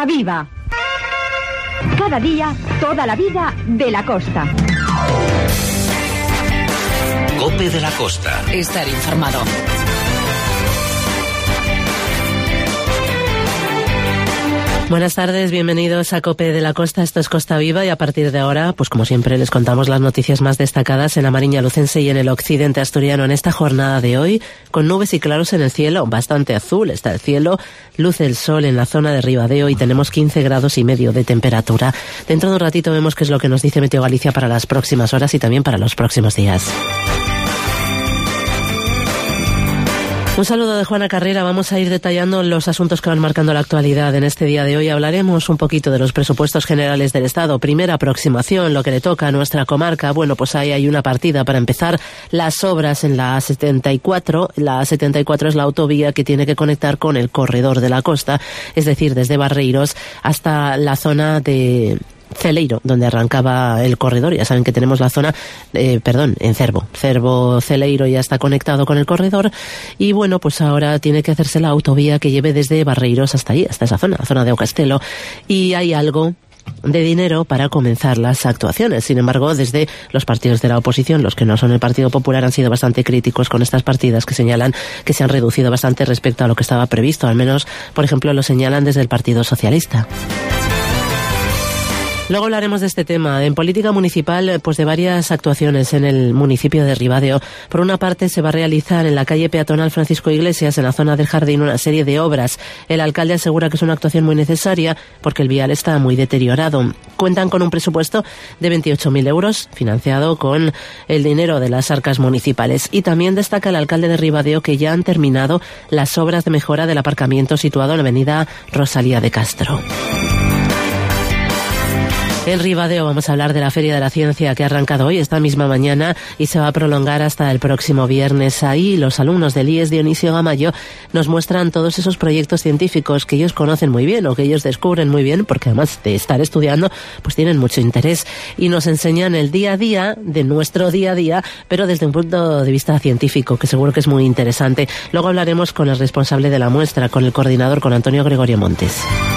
Costa Viva. Cada día, toda la vida de la costa. COPE de la Costa. Estar informado. Buenas tardes, bienvenidos a COPE de la Costa, esto es Costa Viva y a partir de ahora, pues como siempre les contamos las noticias más destacadas en la Mariña Lucense y en el occidente asturiano en esta jornada de hoy, con nubes y claros en el cielo, bastante azul está el cielo, luce el sol en la zona de Ribadeo y tenemos 15 grados y medio de temperatura. Dentro de un ratito vemos qué es lo que nos dice Meteo Galicia para las próximas horas y también para los próximos días. Un saludo de Juana Carrera. Vamos a ir detallando los asuntos que van marcando la actualidad. En este día de hoy hablaremos un poquito de los presupuestos generales del Estado. Primera aproximación, lo que le toca a nuestra comarca. Bueno, pues ahí hay una partida para empezar las obras en la A74. La A74 es la autovía que tiene que conectar con el corredor de la costa, es decir, desde Barreiros hasta la zona de Celeiro, donde arrancaba el corredor. Ya saben que tenemos la zona, en Cervo, Celeiro ya está conectado con el corredor y bueno, pues ahora tiene que hacerse la autovía que lleve desde Barreiros hasta ahí, hasta esa zona, la zona de Ocastelo, y hay algo de dinero para comenzar las actuaciones. Sin embargo, desde los partidos de la oposición, los que no son el Partido Popular, han sido bastante críticos con estas partidas que señalan que se han reducido bastante respecto a lo que estaba previsto. Al menos, por ejemplo, lo señalan desde el Partido Socialista. Luego hablaremos de este tema. En política municipal, pues de varias actuaciones en el municipio de Ribadeo. Por una parte, se va a realizar en la calle peatonal Francisco Iglesias, en la zona del Jardín, una serie de obras. El alcalde asegura que es una actuación muy necesaria porque el vial está muy deteriorado. Cuentan con un presupuesto de 28.000 euros, financiado con el dinero de las arcas municipales. Y también destaca el alcalde de Ribadeo que ya han terminado las obras de mejora del aparcamiento situado en la avenida Rosalía de Castro. En Ribadeo vamos a hablar de la Feria de la Ciencia que ha arrancado hoy, esta misma mañana, y se va a prolongar hasta el próximo viernes. Ahí los alumnos del IES Dionisio Gamayo nos muestran todos esos proyectos científicos que ellos conocen muy bien o que ellos descubren muy bien, porque además de estar estudiando, pues tienen mucho interés y nos enseñan el día a día de nuestro día a día, pero desde un punto de vista científico, que seguro que es muy interesante. Luego hablaremos con el responsable de la muestra, con el coordinador, con Antonio Gregorio Montes.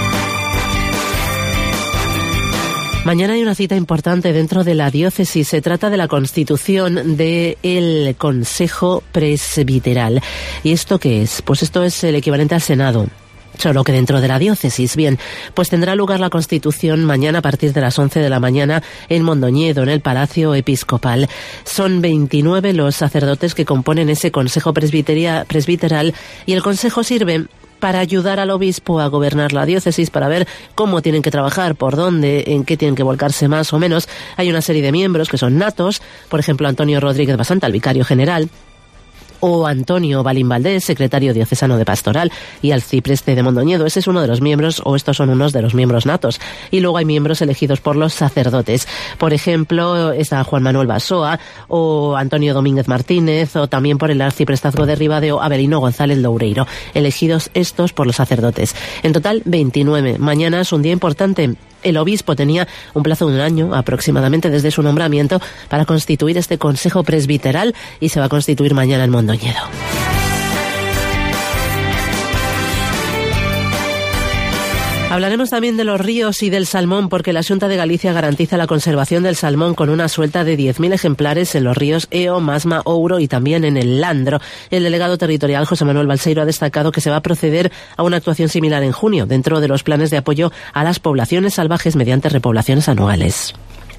Mañana hay una cita importante dentro de la diócesis. Se trata de la constitución del Consejo Presbiteral. ¿Y esto qué es? Pues esto es el equivalente al Senado, solo que dentro de la diócesis. Bien, pues tendrá lugar la constitución mañana a partir de las 11 de la mañana en Mondoñedo, en el Palacio Episcopal. Son 29 los sacerdotes que componen ese Consejo Presbiteral y el Consejo sirve para ayudar al obispo a gobernar la diócesis, para ver cómo tienen que trabajar, por dónde, en qué tienen que volcarse más o menos. Hay una serie de miembros que son natos, por ejemplo Antonio Rodríguez Basanta, el vicario general, o Antonio Balín Valdés, secretario diocesano de Pastoral, y Alcipreste de Mondoñedo. Ese es uno de los miembros, o estos son unos de los miembros natos. Y luego hay miembros elegidos por los sacerdotes. Por ejemplo, está Juan Manuel Basoa, o Antonio Domínguez Martínez, o también por el arciprestazgo de Ribadeo, Avelino González Loureiro. Elegidos estos por los sacerdotes. En total, 29. Mañana es un día importante. El obispo tenía un plazo de un año aproximadamente desde su nombramiento para constituir este Consejo Presbiteral y se va a constituir mañana en Mondoñedo. Hablaremos también de los ríos y del salmón, porque la Xunta de Galicia garantiza la conservación del salmón con una suelta de 10.000 ejemplares en los ríos Eo, Masma, Ouro y también en el Landro. El delegado territorial, José Manuel Balseiro, ha destacado que se va a proceder a una actuación similar en junio, dentro de los planes de apoyo a las poblaciones salvajes mediante repoblaciones anuales.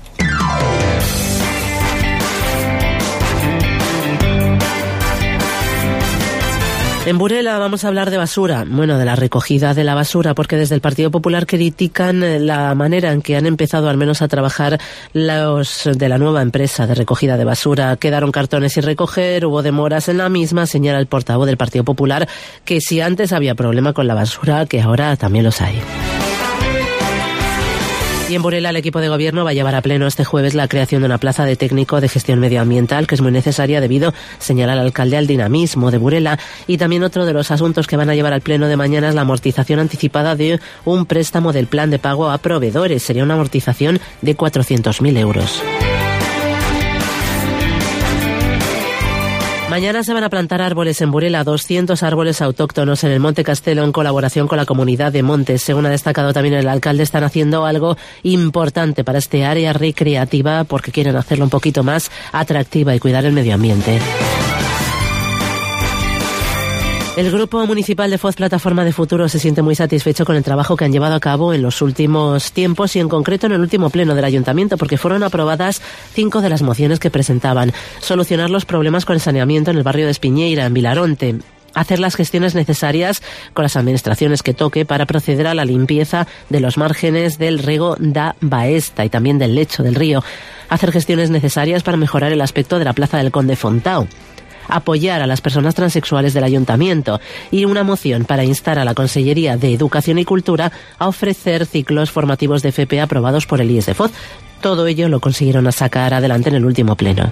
En Burela vamos a hablar de basura, bueno, de la recogida de la basura, porque desde el Partido Popular critican la manera en que han empezado al menos a trabajar los de la nueva empresa de recogida de basura. Quedaron cartones sin recoger, hubo demoras en la misma, señala el portavoz del Partido Popular, que si antes había problema con la basura, que ahora también los hay. Y en Burela el equipo de gobierno va a llevar a pleno este jueves la creación de una plaza de técnico de gestión medioambiental, que es muy necesaria debido, señala el alcalde, al dinamismo de Burela. Y también otro de los asuntos que van a llevar al pleno de mañana es la amortización anticipada de un préstamo del plan de pago a proveedores. Sería una amortización de 400.000 euros. Mañana se van a plantar árboles en Burela, 200 árboles autóctonos en el Monte Castelo en colaboración con la comunidad de Montes. Según ha destacado también el alcalde, están haciendo algo importante para este área recreativa porque quieren hacerlo un poquito más atractiva y cuidar el medio ambiente. El Grupo Municipal de Foz Plataforma de Futuro se siente muy satisfecho con el trabajo que han llevado a cabo en los últimos tiempos y en concreto en el último pleno del Ayuntamiento, porque fueron aprobadas 5 de las mociones que presentaban. Solucionar los problemas con el saneamiento en el barrio de Espiñeira, en Vilaronte. Hacer las gestiones necesarias con las administraciones que toque para proceder a la limpieza de los márgenes del Rego da Baesta y también del lecho del río. Hacer gestiones necesarias para mejorar el aspecto de la Plaza del Conde Fontao. Apoyar a las personas transexuales del Ayuntamiento y una moción para instar a la Consellería de Educación y Cultura a ofrecer ciclos formativos de FP aprobados por el IES de Foz. Todo ello lo consiguieron sacar adelante en el último pleno.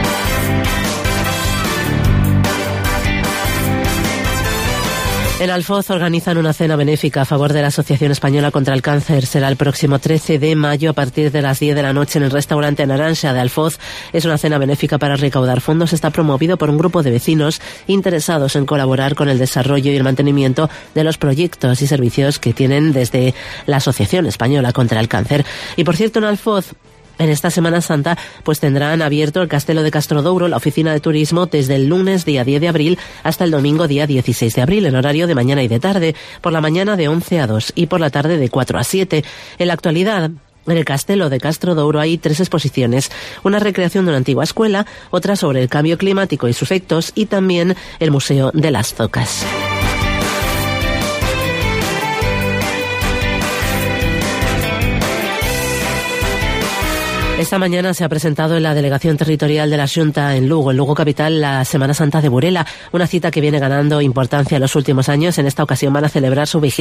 En Alfoz organizan una cena benéfica a favor de la Asociación Española contra el Cáncer. Será el próximo 13 de mayo a partir de las 10 de la noche en el restaurante Naranja de Alfoz. Es una cena benéfica para recaudar fondos. Está promovido por un grupo de vecinos interesados en colaborar con el desarrollo y el mantenimiento de los proyectos y servicios que tienen desde la Asociación Española contra el Cáncer. Y por cierto, en Alfoz, en esta Semana Santa, pues tendrán abierto el Castelo de Castrodouro, la oficina de turismo, desde el lunes día 10 de abril hasta el domingo día 16 de abril, en horario de mañana y de tarde, por la mañana de 11 a 2 y por la tarde de 4 a 7. En la actualidad, en el Castelo de Castrodouro hay 3 exposiciones, una recreación de una antigua escuela, otra sobre el cambio climático y sus efectos y también el Museo de las Zocas. Esta mañana se ha presentado en la Delegación Territorial de la Xunta en Lugo capital, la Semana Santa de Burela, una cita que viene ganando importancia en los últimos años. En esta ocasión van a celebrar su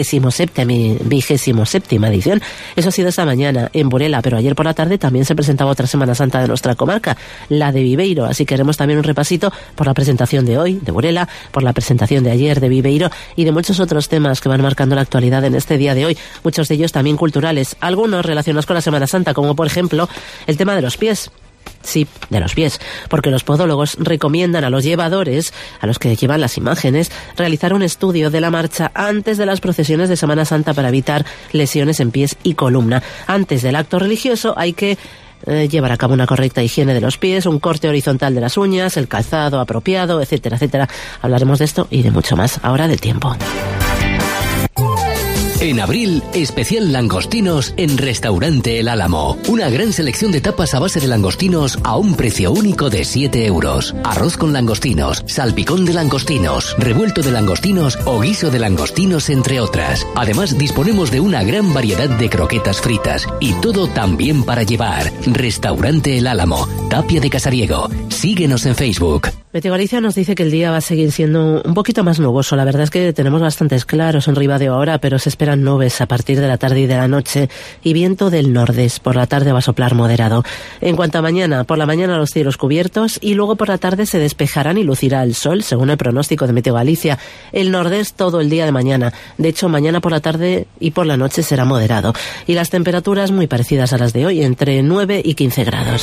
27ª edición. Eso ha sido esta mañana en Burela, pero ayer por la tarde también se presentaba otra Semana Santa de nuestra comarca, la de Viveiro. Así que haremos también un repasito por la presentación de hoy de Burela, por la presentación de ayer de Viveiro y de muchos otros temas que van marcando la actualidad en este día de hoy, muchos de ellos también culturales, algunos relacionados con la Semana Santa, como por ejemplo el tema de los pies. Sí, de los pies, porque los podólogos recomiendan a los llevadores, a los que llevan las imágenes, realizar un estudio de la marcha antes de las procesiones de Semana Santa para evitar lesiones en pies y columna. Antes del acto religioso hay que llevar a cabo una correcta higiene de los pies, un corte horizontal de las uñas, el calzado apropiado, etcétera, etcétera. Hablaremos de esto y de mucho más ahora del tiempo. En abril, especial langostinos en Restaurante El Álamo. Una gran selección de tapas a base de langostinos a un precio único de 7 euros. Arroz con langostinos, salpicón de langostinos, revuelto de langostinos o guiso de langostinos, entre otras. Además, disponemos de una gran variedad de croquetas fritas y todo también para llevar. Restaurante El Álamo, Tapia de Casariego. Síguenos en Facebook. Meteo Galicia nos dice que el día va a seguir siendo un poquito más nuboso. La verdad es que tenemos bastantes claros en Ribadeo ahora, pero se esperan nubes a partir de la tarde y de la noche y viento del nordés. Por la tarde va a soplar moderado. En cuanto a mañana, por la mañana los cielos cubiertos y luego por la tarde se despejarán y lucirá el sol, según el pronóstico de Meteo Galicia. El nordés todo el día de mañana. De hecho, mañana por la tarde y por la noche será moderado. Y las temperaturas muy parecidas a las de hoy, entre 9 y 15 grados.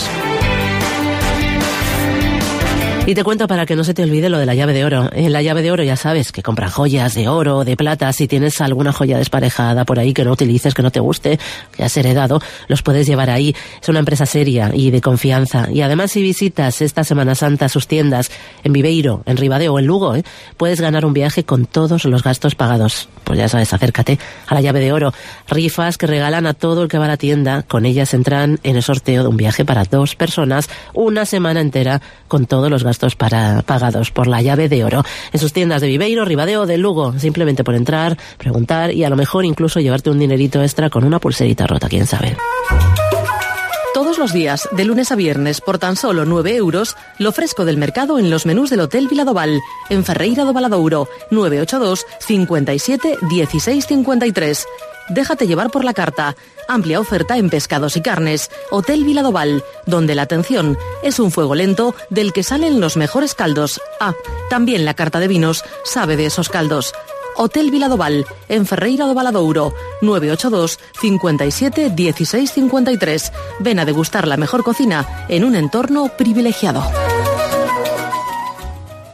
Y te cuento para que no se te olvide lo de la llave de oro. En la llave de oro ya sabes que compran joyas de oro, de plata. Si tienes alguna joya desparejada por ahí que no utilices, que no te guste, que has heredado, los puedes llevar ahí. Es una empresa seria y de confianza. Y además, si visitas esta Semana Santa sus tiendas en Viveiro, en Ribadeo o en Lugo, puedes ganar un viaje con todos los gastos pagados. Pues ya sabes, acércate a la llave de oro. Rifas que regalan a todo el que va a la tienda. Con ellas entran en el sorteo de un viaje para 2 personas, una semana entera con todos los gastos pagados por la llave de oro. En sus tiendas de Viveiro, Ribadeo, de Lugo. Simplemente por entrar, preguntar y a lo mejor incluso llevarte un dinerito extra con una pulserita rota, quién sabe. Todos los días, de lunes a viernes, por tan solo 9 euros, lo fresco del mercado en los menús del Hotel Viladoval, en Ferreira do Valadouro, 982 57 16 53. Déjate llevar por la carta. Amplia oferta en pescados y carnes. Hotel Viladoval, donde la atención es un fuego lento del que salen los mejores caldos. Ah, también la carta de vinos sabe de esos caldos. Hotel Viladoval, en Ferreira do Valadouro, 982 57 16 53. Ven a degustar la mejor cocina en un entorno privilegiado.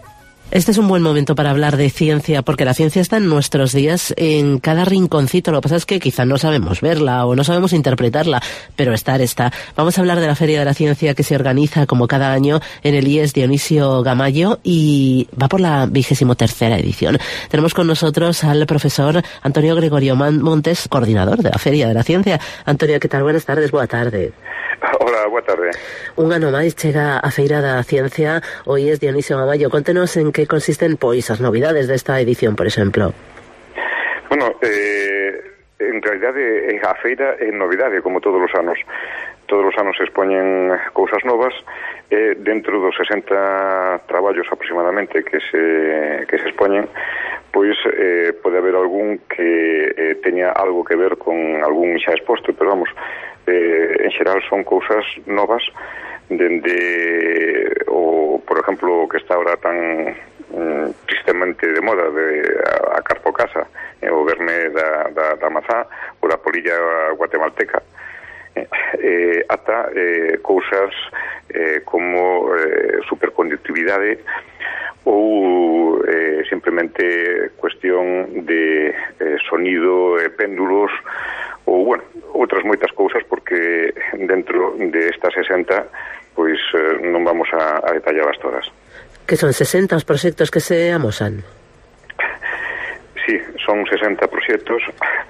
Este es un buen momento para hablar de ciencia, porque la ciencia está en nuestros días en cada rinconcito. Lo que pasa es que quizá no sabemos verla o no sabemos interpretarla, pero está. Vamos a hablar de la Feria de la Ciencia que se organiza como cada año en el IES Dionisio Gamayo y va por la 23ª edición. Tenemos con nosotros al profesor Antonio Gregorio Montes, coordinador de la Feria de la Ciencia. Antonio, ¿qué tal? Buenas tardes, boa tarde. Hola, boa tarde. Un ano máis chega a Feira da Ciencia, o IES Dionisio Gamayo. Contenos en que consisten pois as novidades desta edición, por exemplo. Bueno, en realidade a feira é novidade, como todos os anos. Todos os anos se expoñen cousas novas, dentro dos 60 traballos aproximadamente que se expoñen, pois pode haber algún que teña algo que ver con algún xa exposto, pero vamos, en xeral son cousas novas, dende por exemplo, que está ahora tan tristemente de moda a carpocasa, o verme da mazá ou da polilla guatemalteca, ata cousas como superconductividade ou simplemente cuestión de sonido, péndulos ou, bueno, outras moitas cousas, porque dentro de estas 60 pois non vamos a detallarlas todas. Que son 60 os proxectos que se amosan? Sí, son 60 proxectos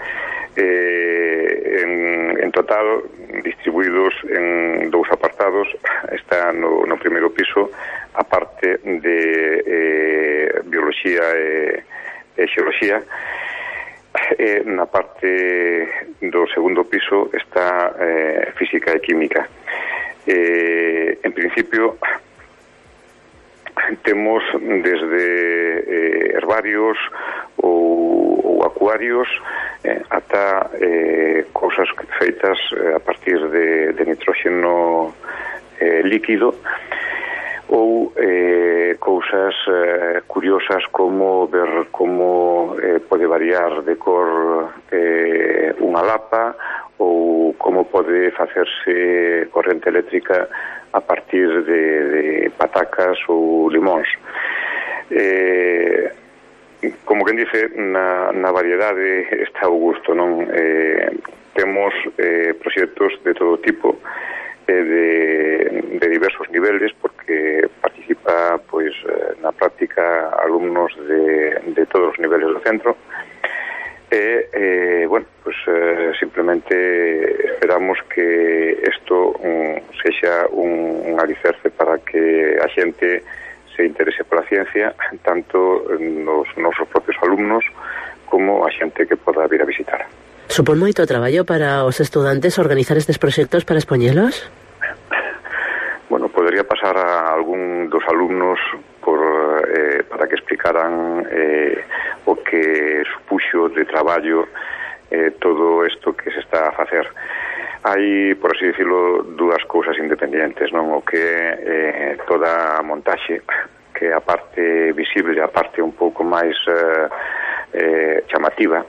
en total distribuídos en dous apartados. Está no primeiro piso a parte de bioloxía e xeoloxía. Na parte do segundo piso está física e química. En principio temos desde herbarios ou acuarios ata cousas feitas a partir de nitróxeno líquido, ou cousas curiosas como ver como pode variar de cor unha lapa, ou como pode facerse corrente eléctrica a partir de patacas ou limóns. Como quen dice, na variedade está o gusto, non? Temos proxectos de todo tipo, de diversos niveles, porque participa pois na práctica alumnos de todos os niveles do centro. Bueno, pues simplemente esperamos que isto sexa un alicerce para que a xente se interese pola ciencia, tanto nos nosos propios alumnos como a xente que poda vir a visitar. Supón moito traballo para os estudantes organizar estes proxectos para expoñelos? Bueno, podría pasar a algún dos alumnos para que explicaran o que supuxo de traballo todo isto que se está a facer. Hai, por así dicirlo, dúas cousas independentes, non? O que é toda a montaxe, que é a parte visible, a parte un pouco máis chamativa,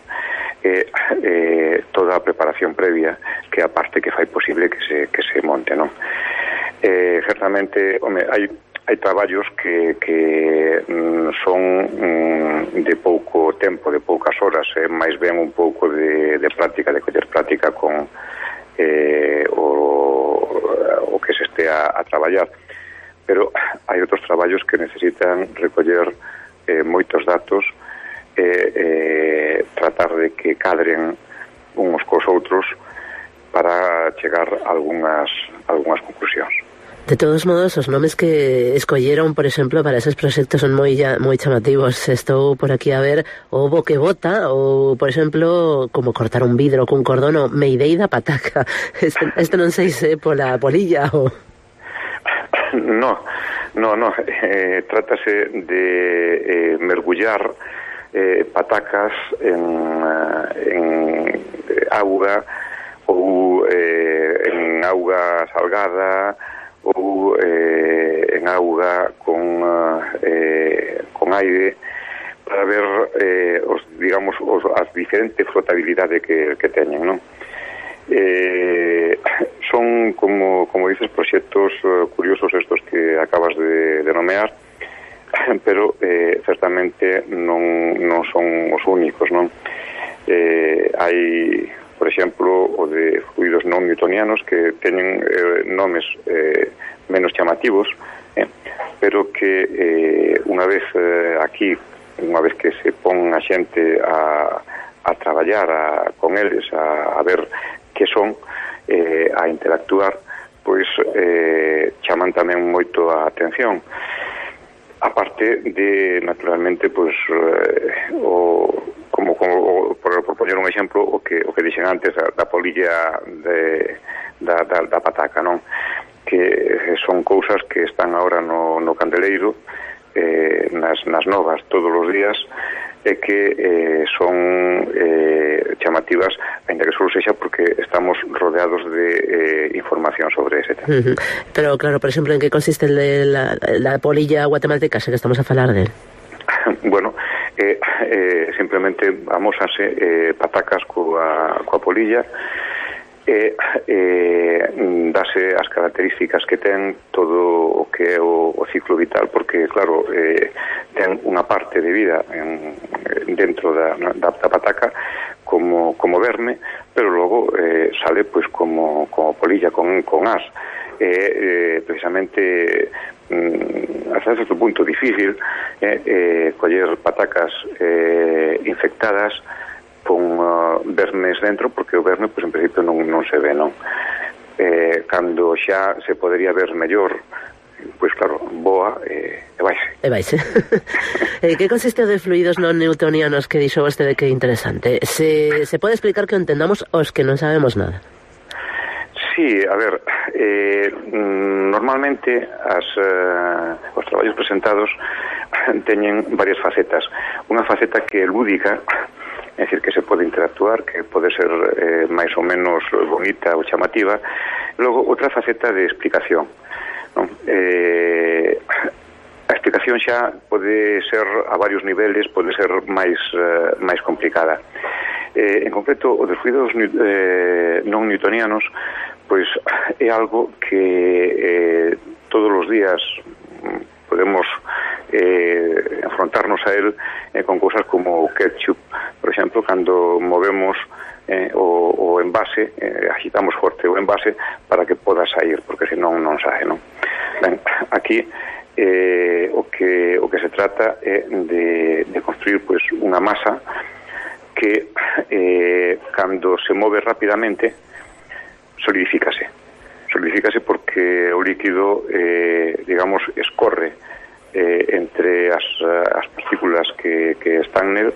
toda a preparación previa, que é a parte que fai posible que se monte, non? Certamente, home, hai traballos que son de pouco tempo, de poucas horas, máis ben un pouco de práctica, de coller práctica con o que se este a traballar, pero hai outros traballos que necesitan recoller moitos datos e tratar de que cadren uns cos outros para chegar a algunhas conclusións. De todos modos, os nomes que escolleron, por exemplo, para esos proxectos son moi chamativos. Estou por aquí a ver o bo que bota, ou, por exemplo, como cortar un vidro cun cordón, o Meidei da pataca. Este non sei se pola polilla ou... No. Trátase de mergullar patacas en auga, ou en auga salgada, ou en auga con aire, para ver as diferentes flotabilidades que teñen, non? Son, como dices, proxectos curiosos estos que acabas de nomear, pero certamente non son os únicos, non? Hai, por exemplo, o de fluidos non newtonianos que teñen nomes menos chamativos, pero que unha vez que se pon a xente a traballar con eles, a ver que son, a interactuar, pois chaman tamén moito a atención. Aparte de, naturalmente, pois como por poñer un exemplo, o que dixen antes da polilla da pataca, non? Que son cousas que están agora no candeleiro, nas novas todos os días, e que son chamativas, ainda que só sexa porque estamos rodeados de información sobre ese tema. Pero claro, por exemplo, en que consiste la polilla guatemalteca, que estamos a falar de? Bueno, simplemente amósase patacas coa polilla, dase as características que ten todo o que é o ciclo vital, porque claro, ten unha parte de vida dentro da pataca como verme, pero logo sale pois como polilla con as. Precisamente hasta certo punto difícil coller patacas infectadas con vermes dentro, porque o verme pois en principio non se ve, non? Cando xa se podería ver mellor, pois claro, boa e vaise. Que consiste o de fluidos non newtonianos que dixo vostede que é interesante? Se pode explicar que o entendamos os que non sabemos nada? Sí, a ver, normalmente os traballos presentados teñen varias facetas. Unha faceta que é lúdica, é dicir, que se pode interactuar, que pode ser máis ou menos bonita ou chamativa. Logo, outra faceta de explicación, non? A explicación xa pode ser a varios niveles, pode ser máis complicada. En concreto, o de fluidos non newtonianos, pois é algo que todos os días podemos enfrontarnos a él con cousas como o ketchup, por exemplo, cando movemos o envase, agitamos forte o envase para que poda sair, porque senón non sae, non? Ben, aquí o que se trata é de construir pois unha masa que cando se move rapidamente solidifícase porque o líquido digamos escorre entre as partículas que están nel,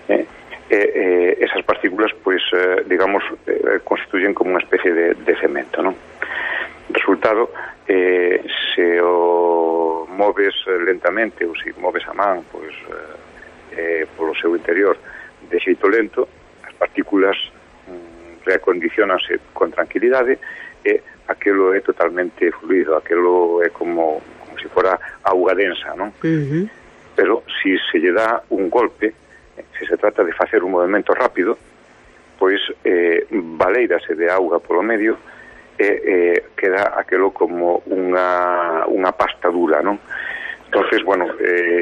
esas partículas pois digamos constituyen como unha especie de cemento, non? Resultado, se o moves lentamente ou se moves a man pois polo seu interior de xeito lento, as partículas reacondicionanse con tranquilidade e aquelo é totalmente fluido, aquelo é como se fora auga densa, non? Pero se lle dá un golpe, se se trata de facer un movimento rápido, pois baleírase de auga polo medio e queda aquelo como unha pasta dura, non? Entonces, bueno,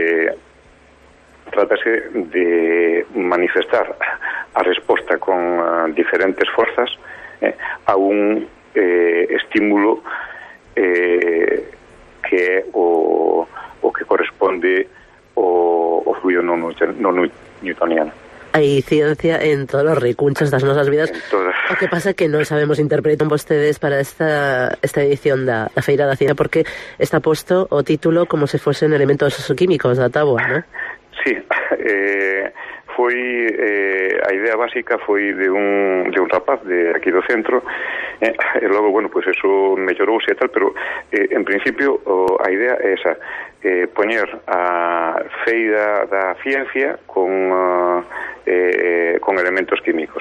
trátase de manifestar a resposta con diferentes forzas a un estímulo que é o que corresponde ao fluido non newtoniano. Hai ciencia en todos os recunchos das nosas vidas. O que pasa é que non sabemos interpretar vostedes para esta edición da Feira da Ciencia, porque está posto o título como se fosen elementos químicos da táboa, non? Sí, a idea básica foi de un rapaz de aquí do centro, e logo, bueno, pois eso mellorouse e tal, pero en principio a idea é esa, poñer a Feira da Ciencia con elementos químicos.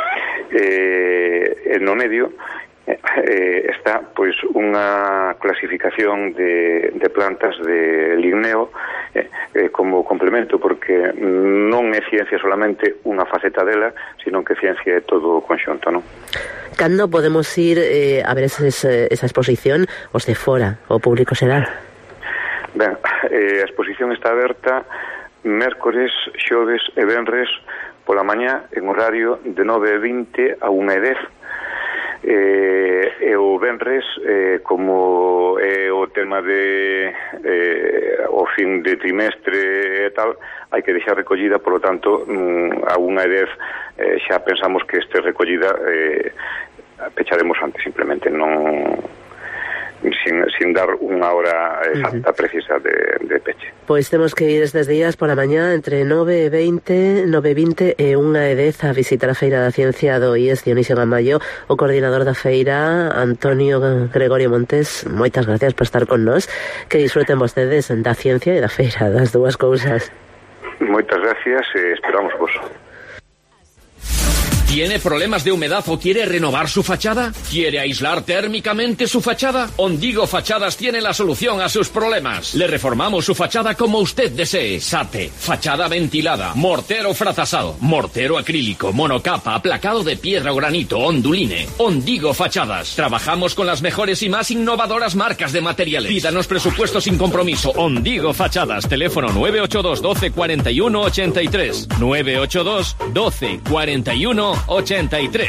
No medio está pois unha clasificación de plantas de ligneo como complemento, porque non é ciencia solamente unha faceta dela, sino que ciencia é todo o conxunto, non? Cando podemos ir a ver esa exposición, os de fora, o público xeral? Ben, a exposición está aberta mércores, xoves e venres pola mañá en horario de 9:20 a 1:10. E o venres, como é o tema de o fin de trimestre e tal, hai que deixar recollida, polo tanto a 1:10 xa pensamos que este recollida pecharemos antes, simplemente non sin dar unha hora exacta, precisa de peche. Pois temos que ir estes días pola mañá entre 9:20 e 1:10 a visitar a Feira da Ciencia do IES Dionisio Gamayo. O coordinador da feira, Antonio Gregorio Montes, moitas gracias por estar con nós. Que disfruten vostedes da ciencia e da feira, das dúas cousas. Moitas gracias e esperamos vos. ¿Tiene problemas de humedad o quiere renovar su fachada? ¿Quiere aislar térmicamente su fachada? Ondigo Fachadas tiene la solución a sus problemas. Le reformamos su fachada como usted desee. SATE, fachada ventilada, mortero frazasado, mortero acrílico, monocapa, aplacado de piedra o granito, onduline. Ondigo Fachadas. Trabajamos con las mejores y más innovadoras marcas de materiales. Pídanos presupuesto sin compromiso. Ondigo Fachadas. Teléfono 982 12 41 83. 982 12 41 83.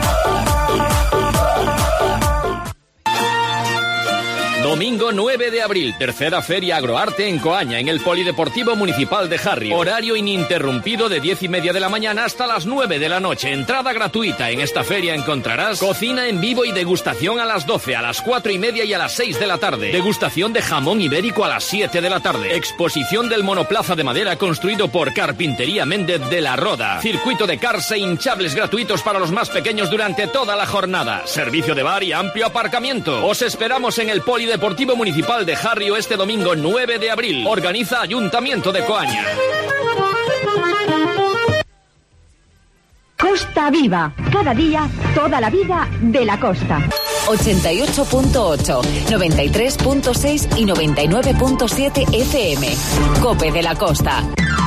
Domingo 9 de abril, tercera Feria Agroarte en Coaña, en el Polideportivo Municipal de Harry. Horario ininterrumpido de 10:30 de la mañana hasta las 9 de la noche. Entrada gratuita. En esta feria encontrarás cocina en vivo y degustación a las 12, a las 4:30 y a las 6 de la tarde. Degustación de jamón ibérico a las 7 de la tarde. Exposición del monoplaza de madera construido por Carpintería Méndez de la Roda. Circuito de cars e hinchables gratuitos para los más pequeños durante toda la jornada. Servicio de bar y amplio aparcamiento. Os esperamos en el Polideportivo Municipal de Harrio este domingo 9 de abril. Organiza Ayuntamiento de Coaña. Costa Viva. Cada día, toda la vida de la costa. 88.8, 93.6 y 99.7 FM. COPE de la Costa.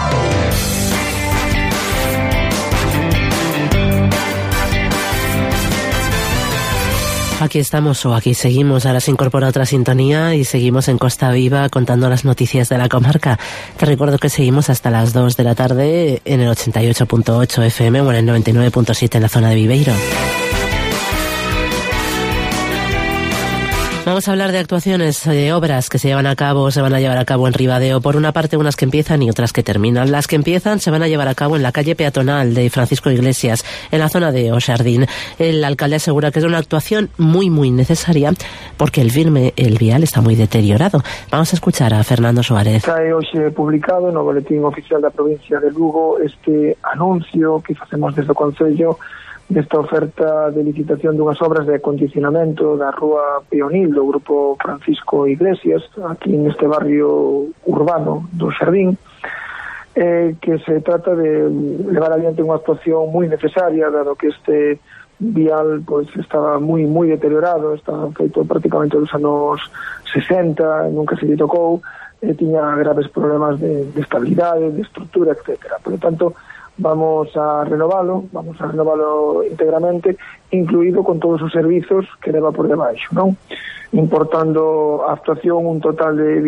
Aquí estamos, o aquí seguimos. Ahora se incorpora otra sintonía y seguimos en Costa Viva contando las noticias de la comarca. Te recuerdo que seguimos hasta las 2 de la tarde en el 88.8 FM o en el 99.7 en la zona de Viveiro. Vamos a hablar de actuaciones, de obras que se llevan a cabo, se van a llevar a cabo en Ribadeo. Por una parte, unas que empiezan y otras que terminan. Las que empiezan se van a llevar a cabo en la calle peatonal de Francisco Iglesias, en la zona de Oxardín. El alcalde asegura que es una actuación muy, muy necesaria porque el vial está muy deteriorado. Vamos a escuchar a Fernando Suárez. Cae hoxe publicado no Boletín Oficial da Provincia de Lugo este anuncio que facemos desde o Concello desta oferta de licitación dunhas obras de acondicionamento da Rúa Peonil do Grupo Francisco Iglesias, aquí neste barrio urbano do Xardín, que se trata de levar adiante unha actuación moi necesaria, dado que este vial pois estaba moi deteriorado, estaba feito prácticamente dos anos 60, nunca se lle tocou, tiña graves problemas de estabilidade, de estrutura, etc. Por lo tanto, vamos a renovalo íntegramente, incluído con todos os servizos que leva por debaixo, non? Importando a actuación un total de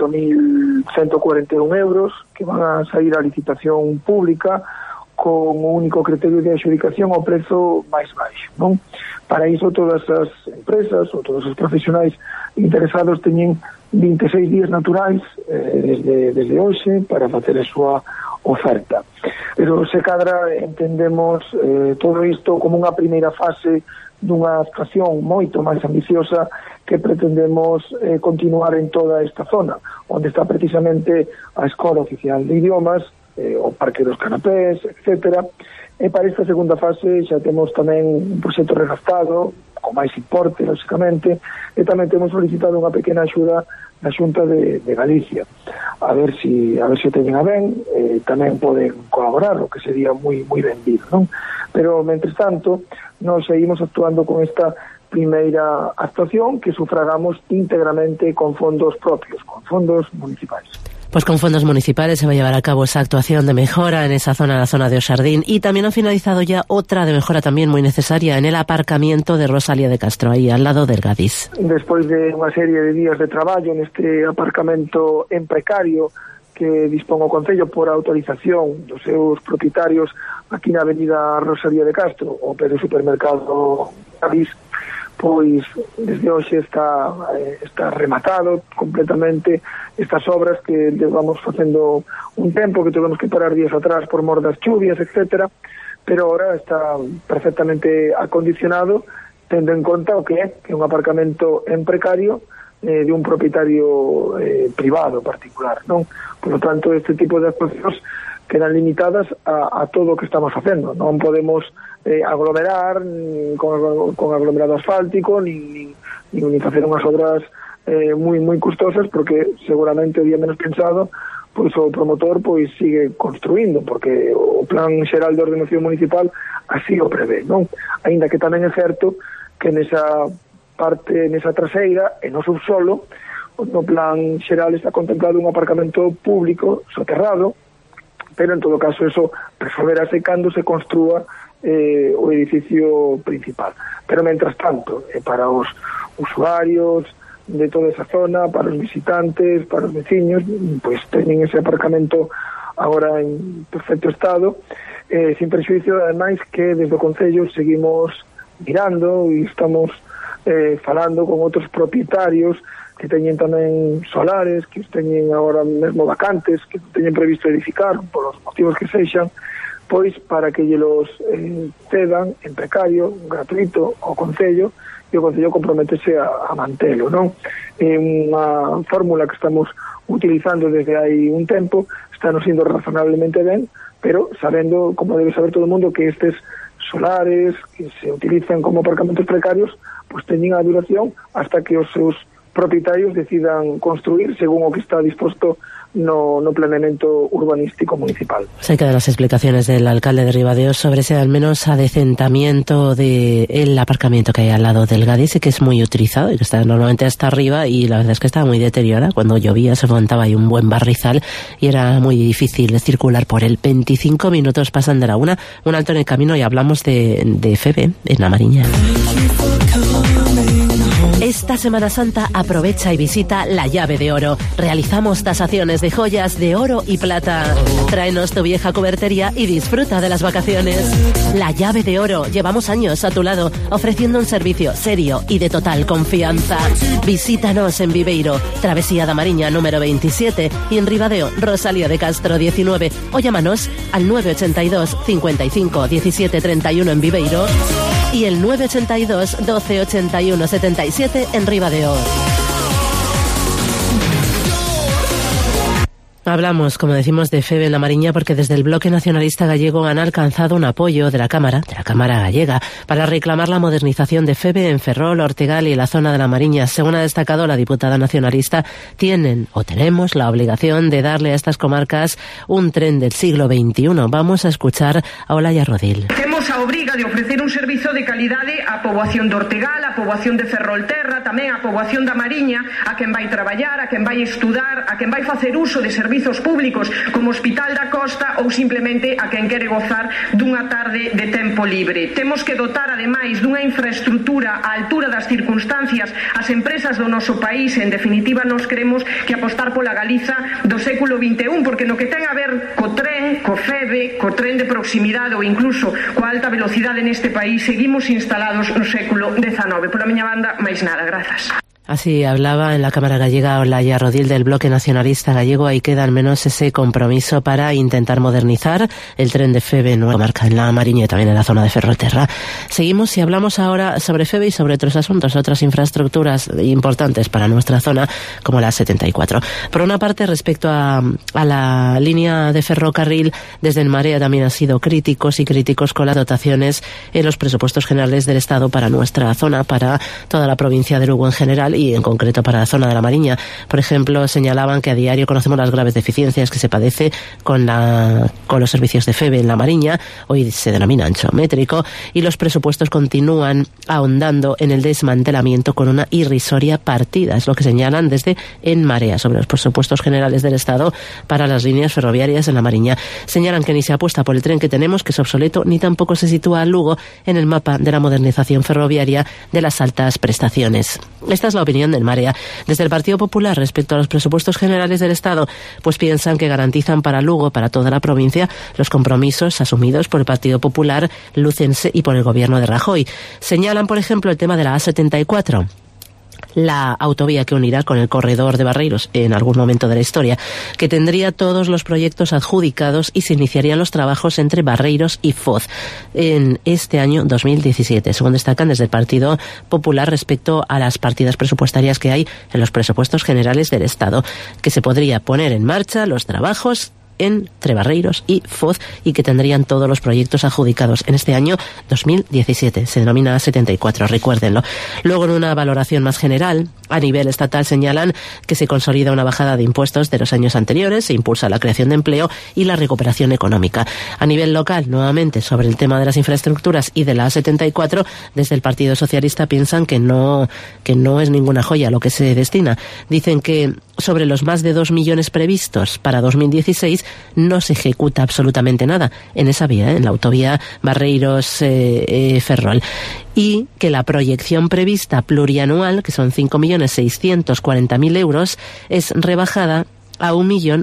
28.141 euros que van a sair a licitación pública con o único criterio de adxudicación ao prezo máis baixo, non? Para iso todas as empresas ou todos os profesionais interesados teñen 26 días naturais desde hoxe para facer a súa oferta. Pero se cadra entendemos todo isto como unha primeira fase dunha actuación moito máis ambiciosa que pretendemos continuar en toda esta zona, onde está precisamente a Escola Oficial de Idiomas, o Parque dos Canapés, etc. E para esta segunda fase xa temos tamén un proxecto redactado con máis importe, lógicamente, e tamén temos solicitado unha pequena axuda na Xunta de Galicia. A ver se teñen a ben, tamén poden colaborar, o que sería moi benvido, non? Pero, mentres tanto, nos seguimos actuando con esta primeira actuación que sufragamos íntegramente con fondos propios, con fondos municipais. Pues con fondos municipales se va a llevar a cabo esa actuación de mejora en esa zona, la zona de Oxardín, y también han finalizado ya otra de mejora también muy necesaria en el aparcamiento de Rosalía de Castro, aí al lado del Gadis. Despois de unha serie de días de traballo neste aparcamento en precario que dispón o Concello por autorización dos seus propietarios aquí na avenida Rosalía de Castro, o pé do supermercado Gadis, pois desde hoxe está rematado completamente estas obras que levamos facendo un tempo, que tuvemos que parar días atrás por mor das chuvias, etcétera, pero ahora está perfectamente acondicionado, tendo en conta o que é un aparcamento en precario de un propietario privado particular, non? Por lo tanto, este tipo de actuacións quedan limitadas a todo o que estamos facendo. Non podemos aglomerar con aglomerado asfáltico ni facer unhas obras moi custosas, porque seguramente o día menos pensado pois o promotor pois sigue construindo, porque o Plan Xeral de Ordenación Municipal así o prevé, non? Aínda que tamén é certo que nesa parte, nesa traseira e no subsolo, no Plan Xeral está contemplado un aparcamento público soterrado, pero en todo caso eso resolverase cando se construa o edificio principal. Pero mentras tanto, para os usuarios de toda esa zona, para os visitantes, para os veciños, pois teñen ese aparcamento agora en perfecto estado, sin prexuicio, ademais, que desde o Concello seguimos mirando e estamos falando con outros propietarios que teñen tamén solares, que os teñen agora mesmo vacantes, que teñen previsto edificar por os motivos que sexan, pois para que lles cedan en precario, gratuito, ao Concello, e o Concello comprometese a mantelo, non? É unha fórmula que estamos utilizando desde hai un tempo, está nos indo razonablemente ben, pero sabendo, como debe saber todo o mundo, que estes solares que se utilizan como aparcamentos precarios pois teñen a duración hasta que os seus propietarios decidan construir según o que está disposto no planeamento urbanístico municipal. Cerca de las explicaciones del alcalde de Ribadeo sobre ese al menos adecentamiento del aparcamiento que hay al lado del Gadis y que es muy utilizado y que está normalmente hasta arriba, y la verdad es que estaba muy deteriorada. Cuando llovía se levantaba ahí un buen barrizal y era muy difícil circular por él. 25 minutos pasan de la una, un alto en el camino, y hablamos de Febe en La Mariña. Esta Semana Santa aprovecha y visita La Llave de Oro. Realizamos tasaciones de joyas de oro y plata. Tráenos tu vieja cubertería y disfruta de las vacaciones. La Llave de Oro. Llevamos años a tu lado, ofreciendo un servicio serio y de total confianza. Visítanos en Viveiro, Travesía da Mariña número 27, y en Ribadeo, Rosalía de Castro 19. O llámanos al 982 55 17 31 en Viveiro y el 982 12 81 77 en Ribadeo. Hablamos, como decimos, de Febe en La Mariña porque desde el Bloque Nacionalista Gallego han alcanzado un apoyo de la Cámara Gallega, para reclamar la modernización de Febe en Ferrol, Ortegal y la zona de La Mariña. Según ha destacado la diputada nacionalista, tenemos la obligación de darle a estas comarcas un tren del siglo XXI. Vamos a escuchar a Olaya Rodil. Temos a obriga de ofrecer un servizo de calidade á poboación de Ortegal, á poboación de Ferrolterra, tamén á poboación da Mariña, a quen vai traballar, a quen vai estudar, a quen vai facer uso de servizos públicos como Hospital da Costa, ou simplemente a quen quere gozar dunha tarde de tempo libre. Temos que dotar, ademais, dunha infraestructura á altura das circunstancias as empresas do noso país. En definitiva, nos queremos que apostar pola Galiza do século XXI, porque no que ten a ver co tren, co Febe, co tren de proximidade ou incluso coa alta velocidade neste país, seguimos instalados no século XIX. Pola miña banda, máis nada, grazas. Así hablaba en la Cámara Gallega Olaya Rodil del Bloque Nacionalista Gallego. Ahí queda al menos ese compromiso para intentar modernizar el tren de Febe en Nueva Marca, en La Mariña y también en la zona de Ferrolterra. Seguimos y hablamos ahora sobre Febe y sobre otros asuntos, otras infraestructuras importantes para nuestra zona, como la 74. Por una parte, respecto a la línea de ferrocarril, desde En Marea también han sido críticos con las dotaciones en los presupuestos generales del Estado para nuestra zona, para toda la provincia de Lugo en general, general y en concreto para la zona de la Mariña. Por ejemplo, señalaban que a diario conocemos las graves deficiencias que se padece con los servicios de FEBE en la Mariña, hoy se denomina anchométrico, y los presupuestos continúan ahondando en el desmantelamiento con una irrisoria partida. Es lo que señalan desde En Marea sobre los presupuestos generales del Estado para las líneas ferroviarias en la Mariña. Señalan que ni se apuesta por el tren que tenemos, que es obsoleto, ni tampoco se sitúa a Lugo en el mapa de la modernización ferroviaria de las altas prestaciones. Esta es la opinión de En Marea. Desde el Partido Popular, respecto a los presupuestos generales del Estado, pues piensan que garantizan para Lugo, para toda la provincia, los compromisos asumidos por el Partido Popular lucense y por el gobierno de Rajoy. Señalan, por ejemplo, el tema de la A74. La autovía que unirá con el corredor de Barreiros en algún momento de la historia, que tendría todos los proyectos adjudicados y se iniciarían los trabajos entre Barreiros y Foz en este año 2017, según destacan desde el Partido Popular respecto a las partidas presupuestarias que hay en los presupuestos generales del Estado, que se podría poner en marcha los trabajos entre Barreiros y Foz y que tendrían todos los proyectos adjudicados en este año 2017. Se denomina 74, recuérdenlo. Luego, en una valoración más general, a nivel estatal señalan que se consolida una bajada de impuestos de los años anteriores, se impulsa la creación de empleo y la recuperación económica. A nivel local, nuevamente, sobre el tema de las infraestructuras y de la A74, desde el Partido Socialista piensan que no es ninguna joya lo que se destina. Dicen que sobre los más de 2 millones previstos para 2016 no se ejecuta absolutamente nada en esa vía, en la autovía Barreiros-Ferrol. Y que la proyección prevista plurianual, que son 5.640.000 euros, es rebajada a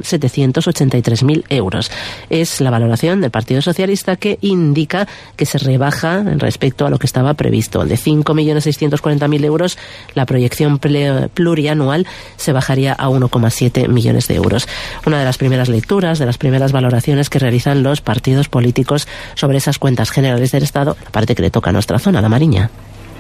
1.783.000 euros. Es la valoración del Partido Socialista, que indica que se rebaja respecto a lo que estaba previsto. De 5.640.000 euros, la proyección plurianual se bajaría a 1,7 millones de euros. Una de las primeras lecturas, de las primeras valoraciones que realizan los partidos políticos sobre esas cuentas generales del Estado, la parte que le toca a nuestra zona, la Mariña.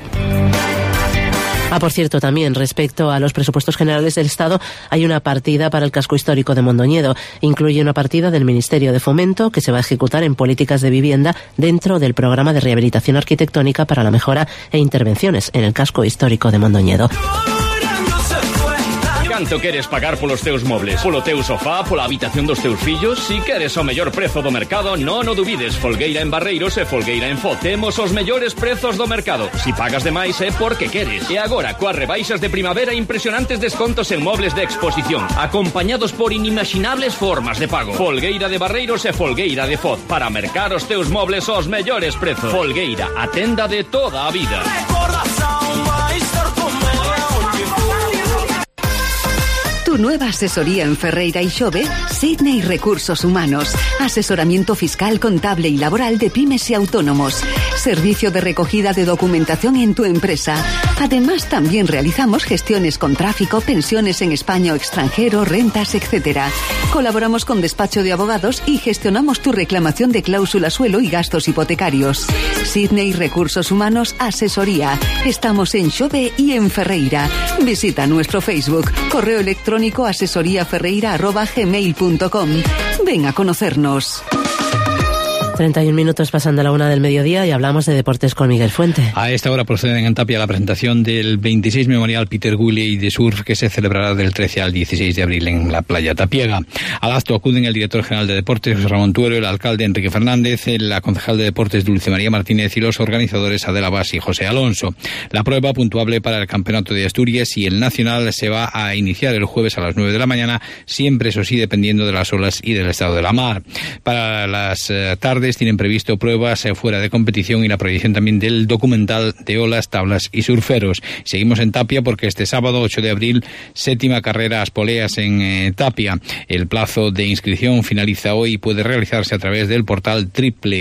Por cierto, también respecto a los presupuestos generales del Estado, hay una partida para el casco histórico de Mondoñedo. Incluye una partida del Ministerio de Fomento que se va a ejecutar en políticas de vivienda dentro del programa de rehabilitación arquitectónica para la mejora e intervenciones en el casco histórico de Mondoñedo. Canto queres pagar polos teus mobles? Polo teu sofá? Pola habitación dos teus fillos? Si queres o mellor prezo do mercado, non o dubides. Folgueira en Barreiros e Folgueira en Foz. Temos os mellores prezos do mercado. Si pagas demais é porque queres. E agora, coas rebaixas de primavera, impresionantes descontos en mobles de exposición, acompañados por inimaginables formas de pago. Folgueira de Barreiros e Folgueira de Foz. Para mercar os teus mobles aos mellores prezos. Folgueira, a tenda de toda a vida. Tu nueva asesoría en Ferreira y Xove, Sidney Recursos Humanos. Asesoramiento fiscal, contable y laboral de pymes y autónomos. Servicio de recogida de documentación en tu empresa. Además, también realizamos gestiones con tráfico, pensiones en España o extranjero, rentas, etc. Colaboramos con despacho de abogados y gestionamos tu reclamación de cláusula suelo y gastos hipotecarios. Sidney Recursos Humanos, asesoría. Estamos en Xove y en Ferreira. Visita nuestro Facebook, correo electrónico asesoriaferreira@gmail.com. Ven a conocernos. 31 minutos pasando a la 1 del mediodía y hablamos de deportes con Miguel Fuente. A esta hora proceden en Tapia la presentación del 26 Memorial Peter Gulley de Surf, que se celebrará del 13 al 16 de abril en la playa Tapiega. Al acto acuden el director general de Deportes, José Ramón Tuero, el alcalde Enrique Fernández, la concejal de Deportes Dulce María Martínez y los organizadores Adela Bas y José Alonso. La prueba puntuable para el Campeonato de Asturias y el Nacional se va a iniciar el jueves a las 9 de la mañana, siempre, eso sí, dependiendo de las olas y del estado de la mar. Para las tardes tienen previsto pruebas fuera de competición y la proyección también del documental de olas, tablas y surferos. Seguimos en Tapia porque este sábado 8 de abril, 7ª carrera Aspoleas en Tapia. El plazo de inscripción finaliza hoy y puede realizarse a través del portal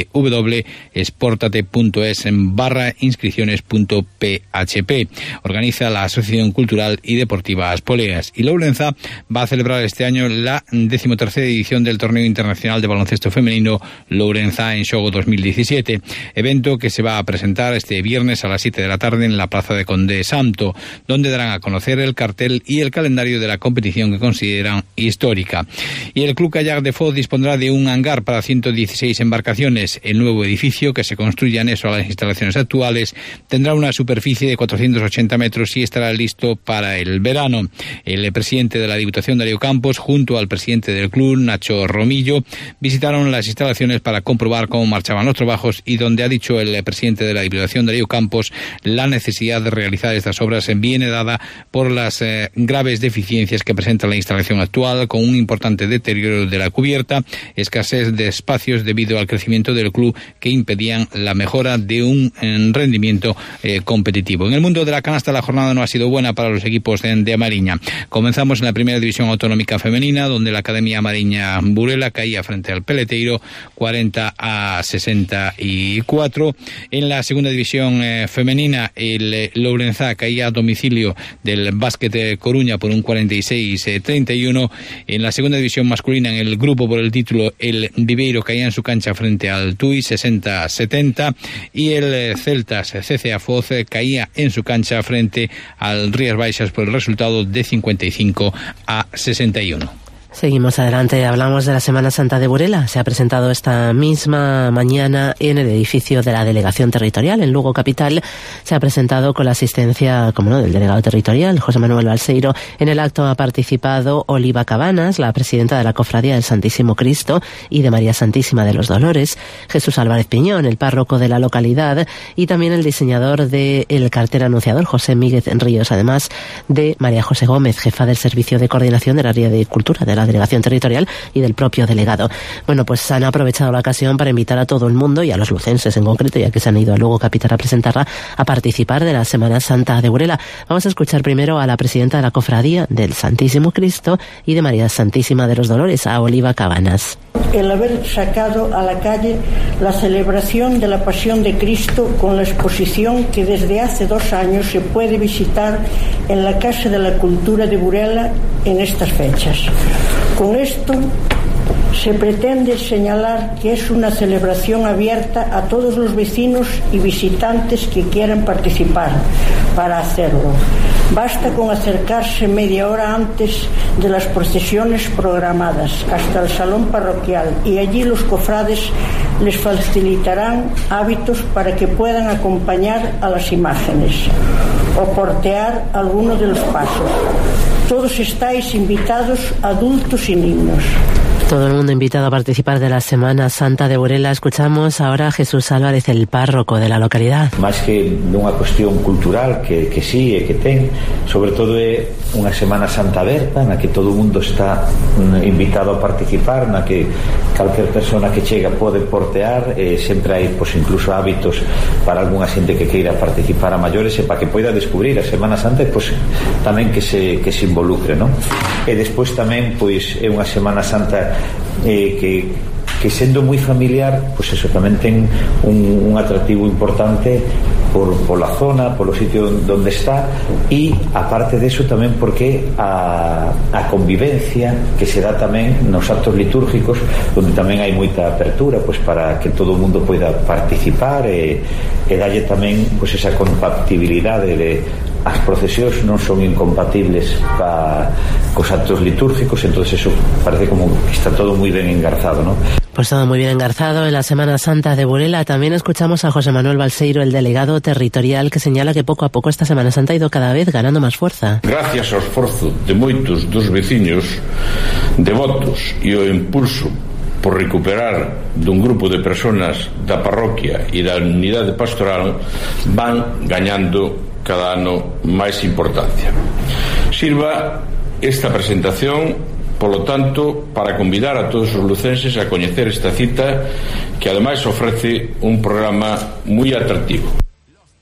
www.esportate.es/inscripciones.php. Organiza la Asociación Cultural y Deportiva Aspoleas. Y Lourenza va a celebrar este año la 13ª edición del Torneo Internacional de Baloncesto Femenino Lourenza Ourenza en Xogo 2017, evento que se va a presentar este viernes a las 7 de la tarde en la Plaza de Conde Santo, donde darán a conocer el cartel y el calendario de la competición que consideran histórica. Y el Club Kayak de Foz dispondrá de un hangar para 116 embarcaciones. El nuevo edificio, que se construye anexo a las instalaciones actuales, tendrá una superficie de 480 metros y estará listo para el verano. El presidente de la Diputación, Darío Campos, junto al presidente del club, Nacho Romillo, visitaron las instalaciones para comprobar cómo marchaban los trabajos y donde ha dicho el presidente de la Diputación, Darío Campos, la necesidad de realizar estas obras viene dada por las graves deficiencias que presenta la instalación actual, con un importante deterioro de la cubierta, escasez de espacios debido al crecimiento del club que impedían la mejora de un rendimiento competitivo. En el mundo de la canasta, la jornada no ha sido buena para los equipos de Amariña. Comenzamos en la primera división autonómica femenina, donde la Academia Amariña Burela caía frente al Peleteiro 40-64. En la segunda división femenina, el Lourenzá caía a domicilio del Básquet Coruña por un 46-31. En la segunda división masculina, en el grupo por el título, el Viveiro caía en su cancha frente al Tui 60-70 y el Celtas CCA Foz caía en su cancha frente al Rías Baixas por el resultado de 55-61. Seguimos adelante, hablamos de la Semana Santa de Burela. Se ha presentado esta misma mañana en el edificio de la Delegación Territorial, en Lugo Capital. Se ha presentado con la asistencia, como no, del delegado territorial, José Manuel Balseiro. En el acto ha participado Oliva Cabanas, la presidenta de la Cofradía del Santísimo Cristo y de María Santísima de los Dolores, Jesús Álvarez Piñón, el párroco de la localidad, y también el diseñador del cartel anunciador, José Míguez Ríos, además de María José Gómez, jefa del Servicio de Coordinación del Área de Cultura de la Delegación Territorial, y del propio delegado. Bueno, pues han aprovechado la ocasión para invitar a todo el mundo, y a los lucenses en concreto, ya que se han ido a Lugo Capital a presentarla, a participar de la Semana Santa de Burela. Vamos a escuchar primero a la presidenta de la Cofradía del Santísimo Cristo y de María Santísima de los Dolores, a Oliva Cabanas. El haber sacado a la calle la celebración de la Pasión de Cristo con la exposición que desde hace 2 años se puede visitar en la Casa de la Cultura de Burela en estas fechas. Con esto se pretende señalar que es una celebración abierta a todos los vecinos y visitantes que quieran participar. Para hacerlo, basta con acercarse media hora antes de las procesiones programadas hasta el salón parroquial, y allí los cofrades les facilitarán hábitos para que puedan acompañar a las imágenes o portear alguno de los pasos. Todos estáis invitados, adultos y niños. Todo el mundo invitado a participar de la Semana Santa de Burela. Escuchamos ahora a Jesús Álvarez, el párroco de la localidad. Máis que dunha cuestión cultural que sí e que ten, sobre todo é unha Semana Santa aberta na que todo o mundo está invitado a participar, na que calquer persona que chega pode portear, sempre hai pois, incluso hábitos para algunha xente que queira participar a maiores e para que poida descubrir a Semana Santa e pois, tamén que se involucre, non? E despois tamén pois, é unha Semana Santa que sendo moi familiar, pois eso tamén ten un atractivo importante por la zona, polo sitio donde está, e aparte de eso tamén porque a convivencia que se dá tamén nos actos litúrgicos, onde tamén hai moita apertura pois para que todo o mundo poida participar e dalle tamén pois esa compatibilidade de as procesións non son incompatibles cos actos litúrgicos, entonces eso parece como que está todo moi ben engarzado, ¿no? Pues todo muy bien engarzado en la Semana Santa de Burela. También escuchamos a José Manuel Balseiro, el delegado territorial, que señala que poco a poco esta Semana Santa ha ido cada vez ganando más fuerza. Gracias ao esforzo de moitos dos veciños devotos e o impulso por recuperar dun grupo de personas da parroquia e da unidade pastoral, van gañando cada ano máis importancia. Sirva esta presentación, polo tanto, para convidar a todos os lucenses a coñecer esta cita, que ademais ofrece un programa moi atractivo.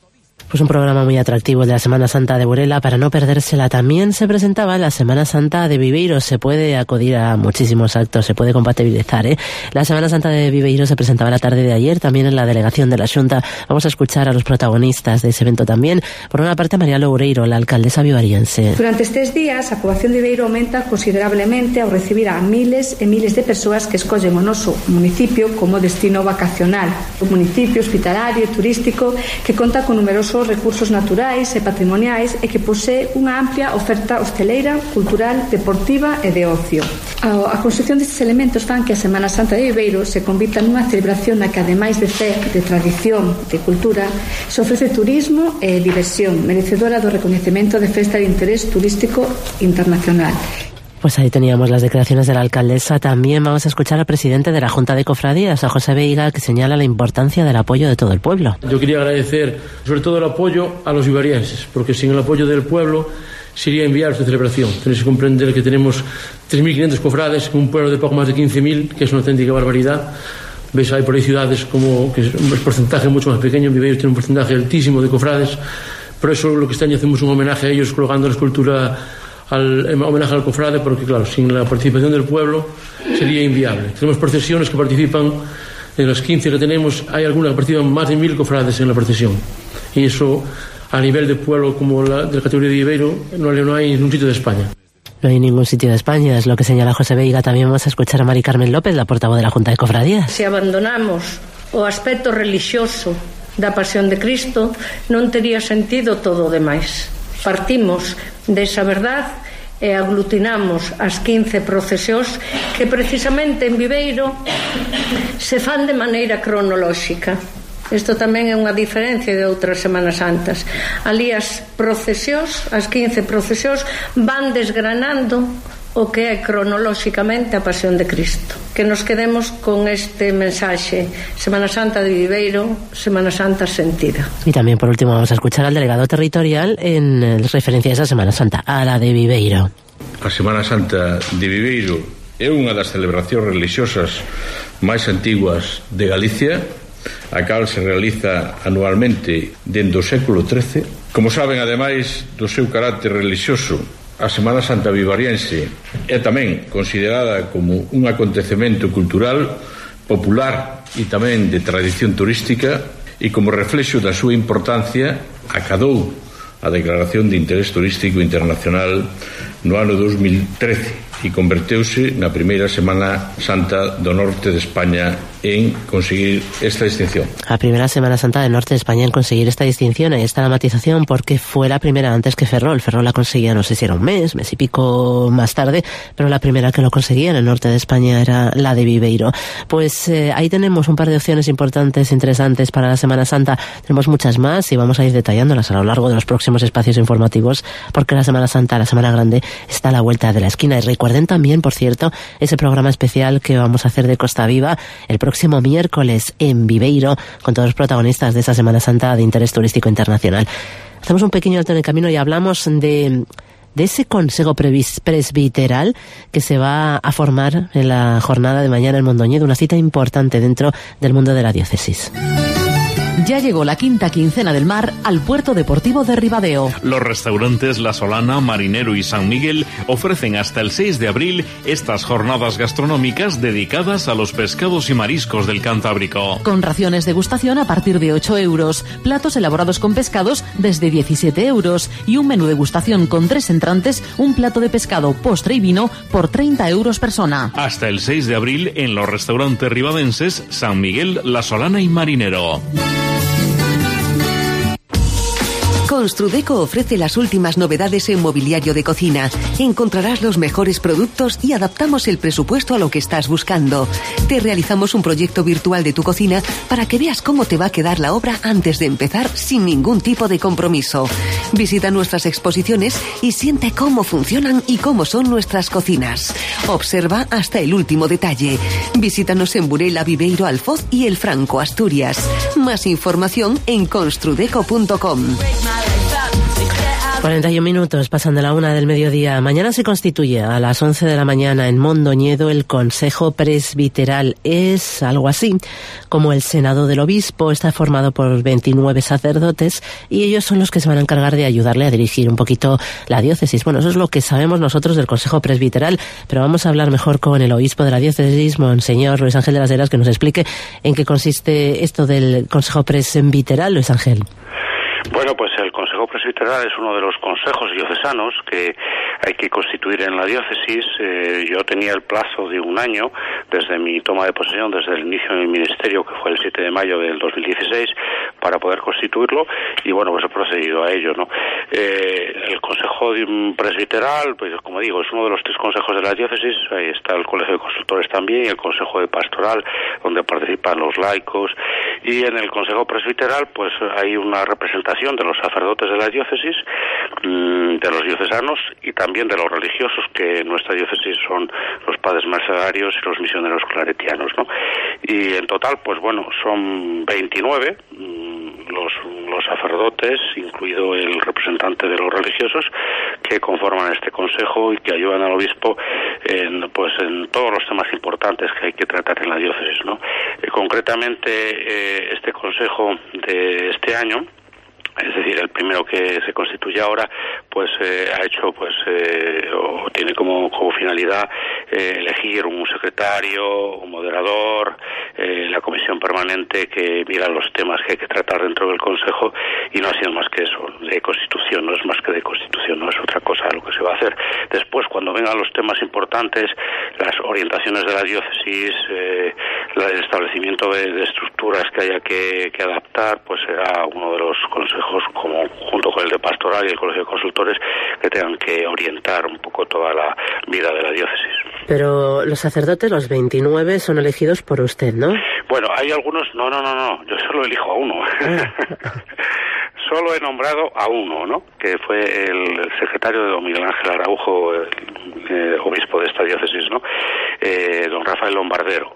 Pues un programa muy atractivo de la Semana Santa de Burela para no perdérsela. También se presentaba la Semana Santa de Viveiro. Se puede acudir a muchísimos actos, se puede compatibilizar, ¿eh? La Semana Santa de Viveiro se presentaba la tarde de ayer también en la delegación de la Xunta. Vamos a escuchar a los protagonistas de ese evento también. Por una parte, María Loureiro, la alcaldesa vivariense. Durante estes días, a poboación de Viveiro aumenta considerablemente ao recibir a miles e miles de persoas que escollen o noso municipio como destino vacacional. Un municipio hospitalario e turístico que conta con numerosos recursos naturais e patrimoniais e que posee unha amplia oferta hosteleira, cultural, deportiva e de ocio. A construcción destes elementos fan que a Semana Santa de Viveiro se convirta nunha celebración na que, ademais de fe, de tradición, de cultura, se ofrece turismo e diversión, merecedora do recoñecemento de festa de interés turístico internacional. Pues ahí teníamos las declaraciones de la alcaldesa. También vamos a escuchar al presidente de la Junta de Cofradías, a José Veiga, que señala la importancia del apoyo de todo el pueblo. Yo quería agradecer sobre todo el apoyo a los vivarienses, porque sin el apoyo del pueblo sería inviable esta celebración. Tenéis que comprender que tenemos 3.500 cofrades en un pueblo de poco más de 15.000, que es una auténtica barbaridad. Ves, hay por ahí ciudades como que es un porcentaje mucho más pequeño. Viveiro tiene un porcentaje altísimo de cofrades. Por eso lo que este año hacemos un homenaje a ellos, colocando la escultura homenaje al cofrade, porque claro, sin la participación del pueblo sería inviable. Tenemos procesiones que participan, en las 15 que tenemos, hay algunas que participan más de 1.000 cofrades en la procesión. Y eso, a nivel de pueblo como la de la categoría de Viveiro, no hay en un sitio de España. No hay ningún sitio de España, es lo que señala José Veiga. También vamos a escuchar a Mari Carmen López, la portavoz de la Junta de Cofradías. Se abandonamos o aspecto relixioso da Pasión de Cristo, non tería sentido todo o demais. Partimos desa verdad e aglutinamos as 15 procesións que precisamente en Viveiro se fan de maneira cronolóxica. Isto tamén é unha diferencia de outras Semanas Santas. Ali as procesións, as 15 procesións, van desgranando o que é cronolóxicamente a Pasión de Cristo. Que nos quedemos con este mensaxe: Semana Santa de Viveiro, Semana Santa sentida. Y también por último vamos a escuchar al delegado territorial en referencia a esa Semana Santa, a la de Viveiro. A Semana Santa de Viveiro é unha das celebracións religiosas máis antiguas de Galicia, a cal se realiza anualmente dende o século XIII. Como saben, ademais do seu carácter religioso, a Semana Santa vivariense é tamén considerada como un acontecemento cultural, popular e tamén de tradición turística, e como reflexo da súa importancia acadou a Declaración de Interés Turístico Internacional no ano 2013 e converteuse na primeira Semana Santa do norte de España en conseguir esta distinción. La primera Semana Santa del norte de España en conseguir esta distinción. Ahí está la matización, porque fue la primera antes que Ferrol. Ferrol la conseguía, no sé si era un mes y pico más tarde, pero la primera que lo conseguía en el norte de España era la de Viveiro. Pues ahí tenemos un par de opciones importantes, interesantes para la Semana Santa. Tenemos muchas más y vamos a ir detallándolas a lo largo de los próximos espacios informativos, porque la Semana Santa, la Semana Grande, está a la vuelta de la esquina. Y recuerden también, por cierto, ese programa especial que vamos a hacer de Costa Viva el próximo miércoles en Viveiro, con todos los protagonistas de esa Semana Santa de interés turístico internacional. Hacemos un pequeño alto en el camino y hablamos de ese consejo presbiteral que se va a formar en la jornada de mañana en Mondoñedo, una cita importante dentro del mundo de la diócesis. Ya llegó la quinta quincena del mar al puerto deportivo de Ribadeo. Los restaurantes La Solana, Marinero y San Miguel ofrecen hasta el 6 de abril estas jornadas gastronómicas dedicadas a los pescados y mariscos del Cantábrico. Con raciones degustación a partir de 8 euros, platos elaborados con pescados desde 17 euros y un menú degustación con 3 entrantes, un plato de pescado, postre y vino por 30 euros persona. Hasta el 6 de abril en los restaurantes ribadenses San Miguel, La Solana y Marinero. Construdeco ofrece las últimas novedades en mobiliario de cocina. Encontrarás los mejores productos y adaptamos el presupuesto a lo que estás buscando. Te realizamos un proyecto virtual de tu cocina para que veas cómo te va a quedar la obra antes de empezar, sin ningún tipo de compromiso. Visita nuestras exposiciones y siente cómo funcionan y cómo son nuestras cocinas. Observa hasta el último detalle. Visítanos en Burela, Viveiro, Alfoz y El Franco, Asturias. Más información en construdeco.com. 41 minutos pasan de la 1 del mediodía. Mañana se constituye a las 11 de la mañana en Mondoñedo el Consejo Presbiteral. Es algo así como el Senado del Obispo. Está formado por 29 sacerdotes y ellos son los que se van a encargar de ayudarle a dirigir un poquito la diócesis. Bueno, eso es lo que sabemos nosotros del Consejo Presbiteral, pero vamos a hablar mejor con el obispo de la diócesis, Monseñor Luis Ángel de las Heras, que nos explique en qué consiste esto del Consejo Presbiteral. Luis Ángel. Bueno, pues el Consejo Presbiteral es uno de los consejos diocesanos que hay que constituir en la diócesis. Yo tenía el plazo de un año desde mi toma de posesión, desde el inicio de mi ministerio, que fue el 7 de mayo del 2016, para poder constituirlo, y bueno, pues he procedido a ello, ¿no? El Consejo Presbiteral, pues como digo, es uno de los 3 consejos de la diócesis. Ahí está el Colegio de Consultores también, y el Consejo de Pastoral, donde participan los laicos, y en el Consejo Presbiteral pues hay una representación de los sacerdotes de la diócesis, de los diocesanos y también de los religiosos, que en nuestra diócesis son los padres mercedarios y los misioneros claretianos, ¿no? Y en total, pues bueno, son 29 los sacerdotes, incluido el representante de los religiosos, que conforman este consejo y que ayudan al obispo en todos los temas importantes que hay que tratar en la diócesis, ¿no? Concretamente, este consejo de este año, es decir, el primero que se constituye ahora, pues ha hecho, o tiene como finalidad elegir un secretario, un moderador, la comisión permanente que mira los temas que hay que tratar dentro del Consejo, y no ha sido más que eso, de constitución, no es más que de constitución, no es otra cosa lo que se va a hacer. Después, cuando vengan los temas importantes, las orientaciones de la diócesis, el establecimiento de estructuras que haya que adaptar, pues será uno de los consejos, como junto con el de Pastoral y el Colegio de Consultores, que tengan que orientar un poco toda la vida de la diócesis. Pero los sacerdotes, los 29, son elegidos por usted, ¿no? Bueno, hay algunos... No, yo solo elijo a uno. Solo he nombrado a uno, ¿no? Que fue el secretario de don Miguel Ángel Araujo, obispo de esta diócesis, ¿no? Don Rafael Lombardero,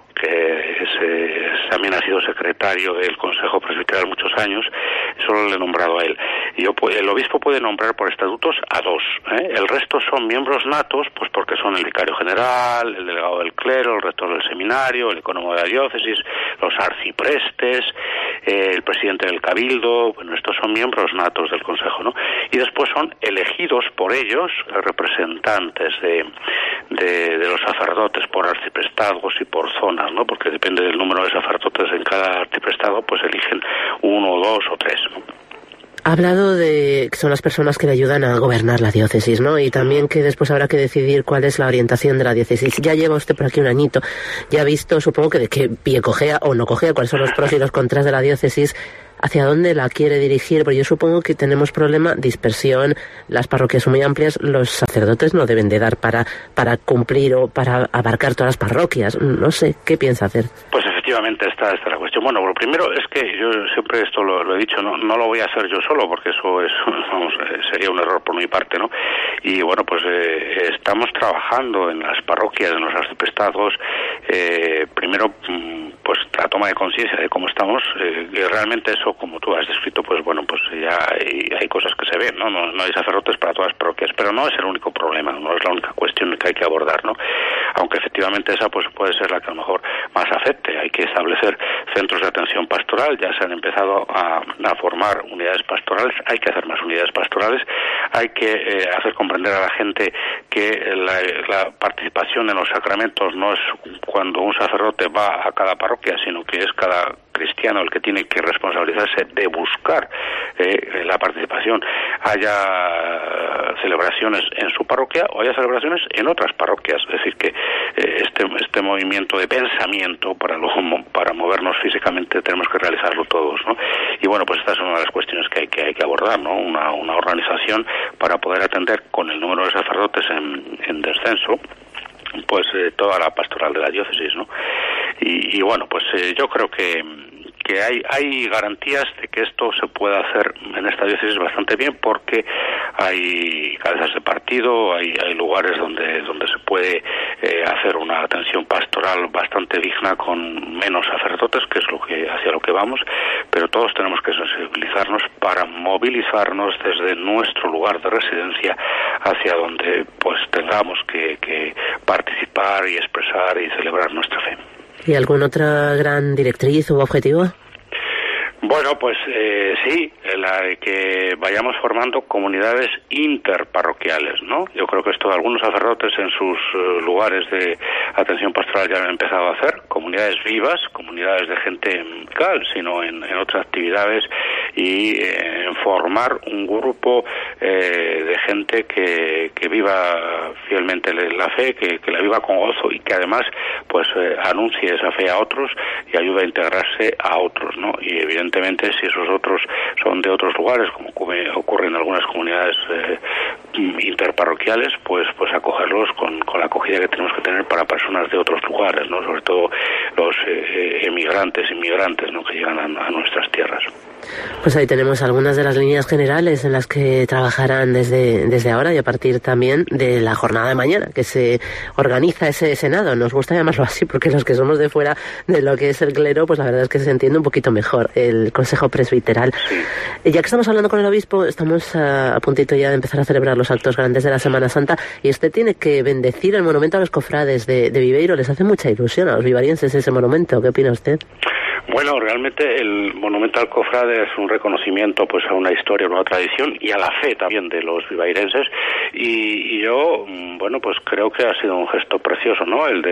que también ha sido secretario del Consejo Presbiteral muchos años. Solo le he nombrado a él. Y el obispo puede nombrar por estatutos a 2. El resto son miembros natos, pues porque son el vicario general, el delegado del clero, el rector del seminario, el ecónomo de la diócesis, los arciprestes, el presidente del cabildo. Bueno, estos son miembros natos del consejo, ¿no? Y después son elegidos por ellos representantes de los sacerdotes por arciprestazgos y por zonas, ¿no? Porque depende del número de sacerdotes en cada arciprestado, pues eligen 1, 2 o 3, ¿no? Ha hablado de que son las personas que le ayudan a gobernar la diócesis, ¿no? Y también que después habrá que decidir cuál es la orientación de la diócesis. Ya lleva usted por aquí un añito, ya ha visto, supongo que de qué pie cojea o no cojea, cuáles son los pros y los contras de la diócesis, hacia dónde la quiere dirigir, porque yo supongo que tenemos problema, dispersión, las parroquias son muy amplias, los sacerdotes no deben de dar para cumplir o para abarcar todas las parroquias. No sé, ¿qué piensa hacer? Pues efectivamente está la cuestión. Bueno, lo primero es que yo siempre esto lo he dicho, no lo voy a hacer yo solo, porque eso es, sería un error por mi parte, ¿no? Y bueno, pues estamos trabajando en las parroquias, en los arciprestazgos, primero pues la toma de conciencia de cómo estamos, que realmente eso, como tú has descrito, pues bueno, pues ya hay cosas que se ven, ¿no? No hay sacerdotes para todas las parroquias, pero no es el único problema, no es la única cuestión que hay que abordar, ¿no? Aunque efectivamente esa pues puede ser la que a lo mejor más afecte. Hay que establecer centros de atención pastoral, ya se han empezado a formar unidades pastorales, hay que hacer más unidades pastorales, hay que hacer comprender a la gente que la participación en los sacramentos no es cuando un sacerdote va a cada parroquia, sino que es cada cristiano el que tiene que responsabilizarse de buscar la participación, haya celebraciones en su parroquia o haya celebraciones en otras parroquias. Es decir, que este movimiento de pensamiento para movernos físicamente tenemos que realizarlo todos, ¿no? Y bueno, pues esta es una de las cuestiones que hay que abordar, ¿no? Una organización para poder atender con el número de sacerdotes en descenso, pues toda la pastoral de la diócesis, ¿no? Y bueno, pues yo creo que hay garantías de que esto se pueda hacer en esta diócesis bastante bien, porque hay cabezas de partido, hay lugares donde se puede hacer una atención pastoral bastante digna con menos sacerdotes, que es hacia lo que vamos, pero todos tenemos que sensibilizarnos para movilizarnos desde nuestro lugar de residencia hacia donde pues tengamos que participar y expresar y celebrar nuestra fe. ¿Y alguna otra gran directriz u objetivo? Bueno, pues sí, la de que vayamos formando comunidades interparroquiales, ¿no? Yo creo que esto algunos sacerdotes en sus lugares de atención pastoral ya han empezado a hacer, comunidades vivas, comunidades de gente local, sino en otras actividades, y en formar un grupo de gente que viva fielmente la fe, que la viva con gozo y que además pues anuncie esa fe a otros y ayude a integrarse a otros, ¿no? Y evidentemente si esos otros son de otros lugares, como ocurre en algunas comunidades interparroquiales, pues acogerlos con la acogida que tenemos que tener para personas de otros lugares, ¿no? Sobre todo los inmigrantes, ¿no? Que llegan a nuestras tierras. Pues ahí tenemos algunas de las líneas generales en las que trabajarán desde ahora y a partir también de la jornada de mañana, que se organiza ese Senado. Nos gusta llamarlo así porque los que somos de fuera de lo que es el clero, pues la verdad es que se entiende un poquito mejor el Consejo Presbiteral. Sí. Ya que estamos hablando con el obispo, estamos a puntito ya de empezar a celebrar los actos grandes de la Semana Santa y usted tiene que bendecir el monumento a los cofrades de Viveiro. Les hace mucha ilusión a los vivarienses ese monumento. ¿Qué opina usted? Bueno, realmente el monumento al cofrade es un reconocimiento pues a una historia, a una tradición y a la fe también de los vivairenses, y yo, bueno, pues creo que ha sido un gesto precioso, ¿no? El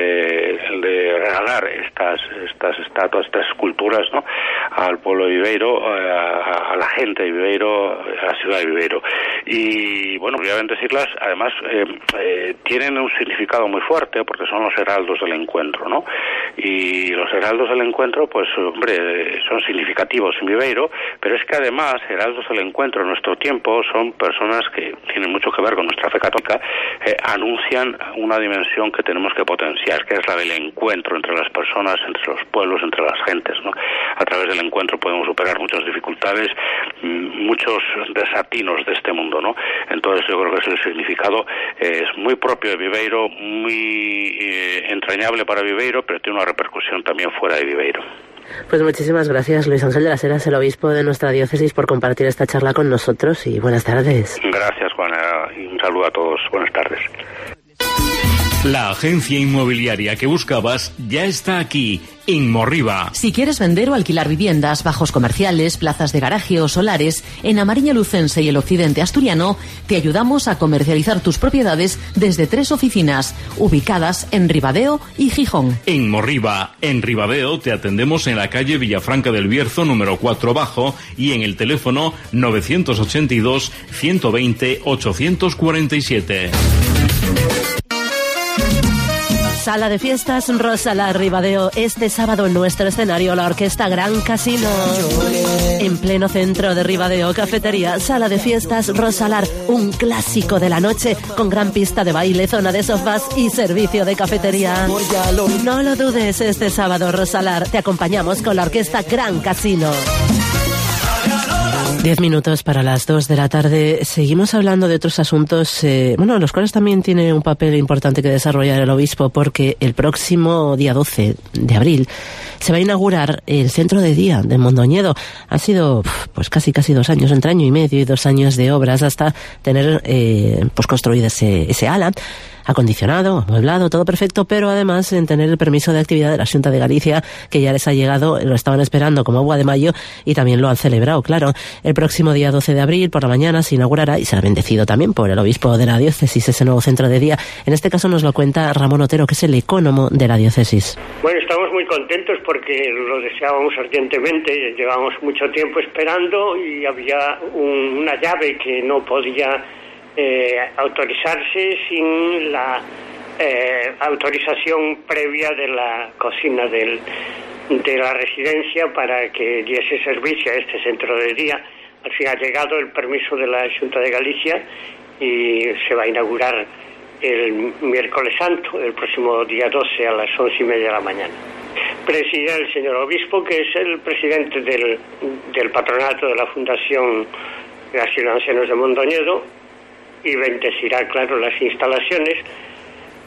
de regalar estas estatuas, estas esculturas, ¿no? Al pueblo de Viveiro, a la gente de Viveiro, a la ciudad de Viveiro. Y bueno, voy a bendecirlas, además tienen un significado muy fuerte porque son los heraldos del encuentro, ¿no? Y los heraldos del encuentro, pues hombre, son significativos en Viveiro, pero es que además heraldos del encuentro en nuestro tiempo son personas que tienen mucho que ver con nuestra fe católica, anuncian una dimensión que tenemos que potenciar, que es la del encuentro entre las personas, entre los pueblos, entre las gentes, ¿no? A través del encuentro podemos superar muchas dificultades, muchos desatinos de este mundo, ¿no? Entonces yo creo que ese significado es muy propio de Viveiro, muy entrañable para Viveiro, pero tiene una repercusión también fuera de Viveiro. Pues muchísimas gracias, Luis Ángel de las Heras, el obispo de nuestra diócesis, por compartir esta charla con nosotros y buenas tardes. Gracias, Juana, y un saludo a todos. Buenas tardes. La agencia inmobiliaria que buscabas ya está aquí, Inmorriba. Si quieres vender o alquilar viviendas, bajos comerciales, plazas de garaje o solares, en Amariña Lucense y el occidente asturiano, te ayudamos a comercializar tus propiedades desde 3 oficinas, ubicadas en Ribadeo y Gijón. Inmorriba. En Ribadeo te atendemos en la calle Villafranca del Bierzo, número 4 bajo, y en el teléfono 982 120 847. Sala de fiestas Rosalar Ribadeo. Este sábado en nuestro escenario la orquesta Gran Casino. En pleno centro de Ribadeo, cafetería, sala de fiestas Rosalar, un clásico de la noche con gran pista de baile, zona de sofás y servicio de cafetería. No lo dudes, este sábado Rosalar te acompañamos con la orquesta Gran Casino. 10 minutos para las 2 de la tarde. Seguimos hablando de otros asuntos, los cuales también tiene un papel importante que desarrollar el obispo, porque el próximo día 12 de abril se va a inaugurar el centro de día de Mondoñedo. Ha sido pues casi 2 años, entre año y medio y 2 años de obras hasta tener construido ese ala, acondicionado, amueblado, todo perfecto, pero además en tener el permiso de actividad de la Xunta de Galicia, que ya les ha llegado, lo estaban esperando como agua de mayo y también lo han celebrado, claro. El próximo día 12 de abril por la mañana se inaugurará y será bendecido también por el obispo de la diócesis ese nuevo centro de día. En este caso nos lo cuenta Ramón Otero, que es el ecónomo de la diócesis. Bueno, estamos muy contentos porque lo deseábamos ardientemente, llevamos mucho tiempo esperando y había una llave que no podía autorizarse sin la autorización previa de la cocina de la residencia para que diese servicio a este centro de día. Al fin ha llegado el permiso de la Xunta de Galicia y se va a inaugurar el miércoles santo, el próximo día 12 a las 11:30 de la mañana. Preside el señor obispo, que es el presidente del patronato de la Fundación Asilo Ancianos de Mondoñedo, y bendecirá, claro, las instalaciones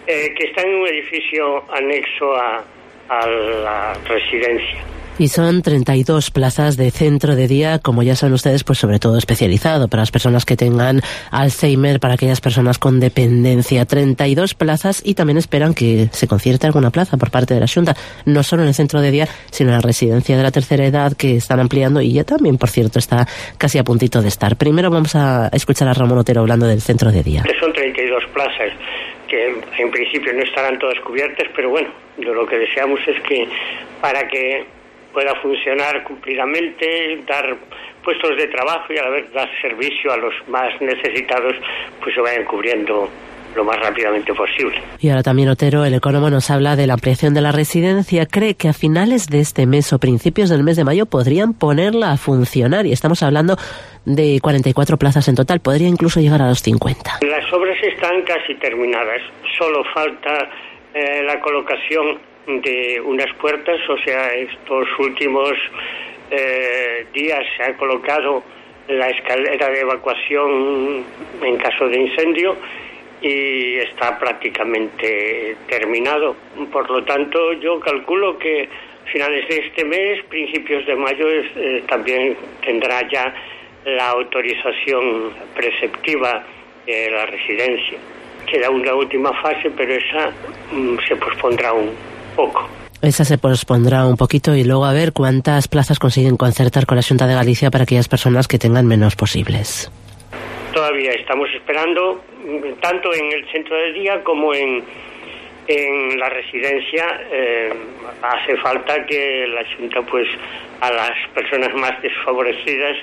que está en un edificio anexo a la residencia. Y son 32 plazas de centro de día, como ya saben ustedes, pues sobre todo especializado para las personas que tengan Alzheimer, para aquellas personas con dependencia. 32 plazas, y también esperan que se concierte alguna plaza por parte de la Xunta, no solo en el centro de día, sino en la residencia de la tercera edad, que están ampliando y ya también, por cierto, está casi a puntito de estar. Primero vamos a escuchar a Ramón Otero hablando del centro de día. Son 32 plazas que en principio no estarán todas cubiertas, pero bueno, lo que deseamos es que para que pueda funcionar cumplidamente, dar puestos de trabajo y a la vez dar servicio a los más necesitados, pues se vayan cubriendo lo más rápidamente posible. Y ahora también Otero, el ecónomo, nos habla de la ampliación de la residencia. Cree que a finales de este mes o principios del mes de mayo podrían ponerla a funcionar, y estamos hablando de 44 plazas en total, podría incluso llegar a los 50. Las obras están casi terminadas, solo falta la colocación de unas puertas, o sea, estos últimos días se ha colocado la escalera de evacuación en caso de incendio y está prácticamente terminado. Por lo tanto, yo calculo que finales de este mes, principios de mayo, también tendrá ya la autorización preceptiva de la residencia. Queda una última fase, pero esa se pospondrá un poco. Esa se pospondrá un poquito, y luego a ver cuántas plazas consiguen concertar con la Xunta de Galicia para aquellas personas que tengan menos posibles. Todavía estamos esperando, tanto en el centro de día como en la residencia. Hace falta que la Xunta, pues, a las personas más desfavorecidas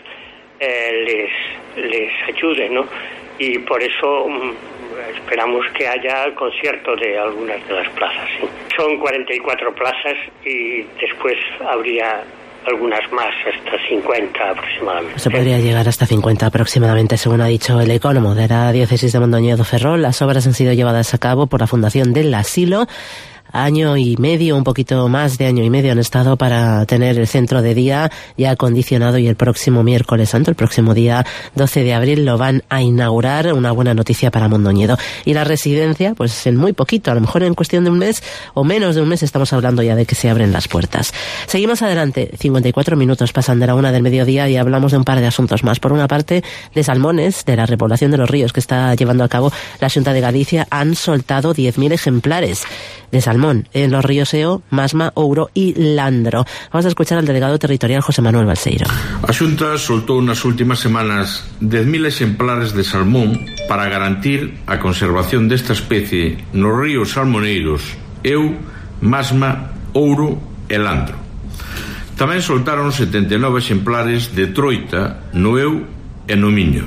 les ayude, ¿no? Y por eso esperamos que haya concierto de algunas de las plazas. ¿Sí? Son 44 plazas y después habría algunas más, hasta 50 aproximadamente. Se podría llegar hasta 50 aproximadamente, según ha dicho el ecónomo de la diócesis de Mondoñedo Ferrol. Las obras han sido llevadas a cabo por la Fundación del Asilo. Año y medio, un poquito más de año y medio han estado para tener el centro de día ya acondicionado, y el próximo miércoles santo, el próximo día 12 de abril, lo van a inaugurar. Una buena noticia para Mondoñedo. Y la residencia, pues en muy poquito, a lo mejor en cuestión de un mes o menos de un mes, estamos hablando ya de que se abren las puertas. Seguimos adelante, 54 minutos pasan de la 1 del mediodía, y hablamos de un par de asuntos más. Por una parte, de salmones, de la repoblación de los ríos que está llevando a cabo la Xunta de Galicia. Han soltado 10.000 ejemplares de salmón en los ríos Eo, Masma, Ouro y Landro. Vamos a escuchar al delegado territorial José Manuel Balseiro. A Xunta soltou nas últimas semanas 10.000 exemplares de salmón para garantir a conservación desta especie nos ríos salmoneiros Eo, Masma, Ouro e Landro. Tamén soltaron 79 exemplares de troita no Eu e no Miño.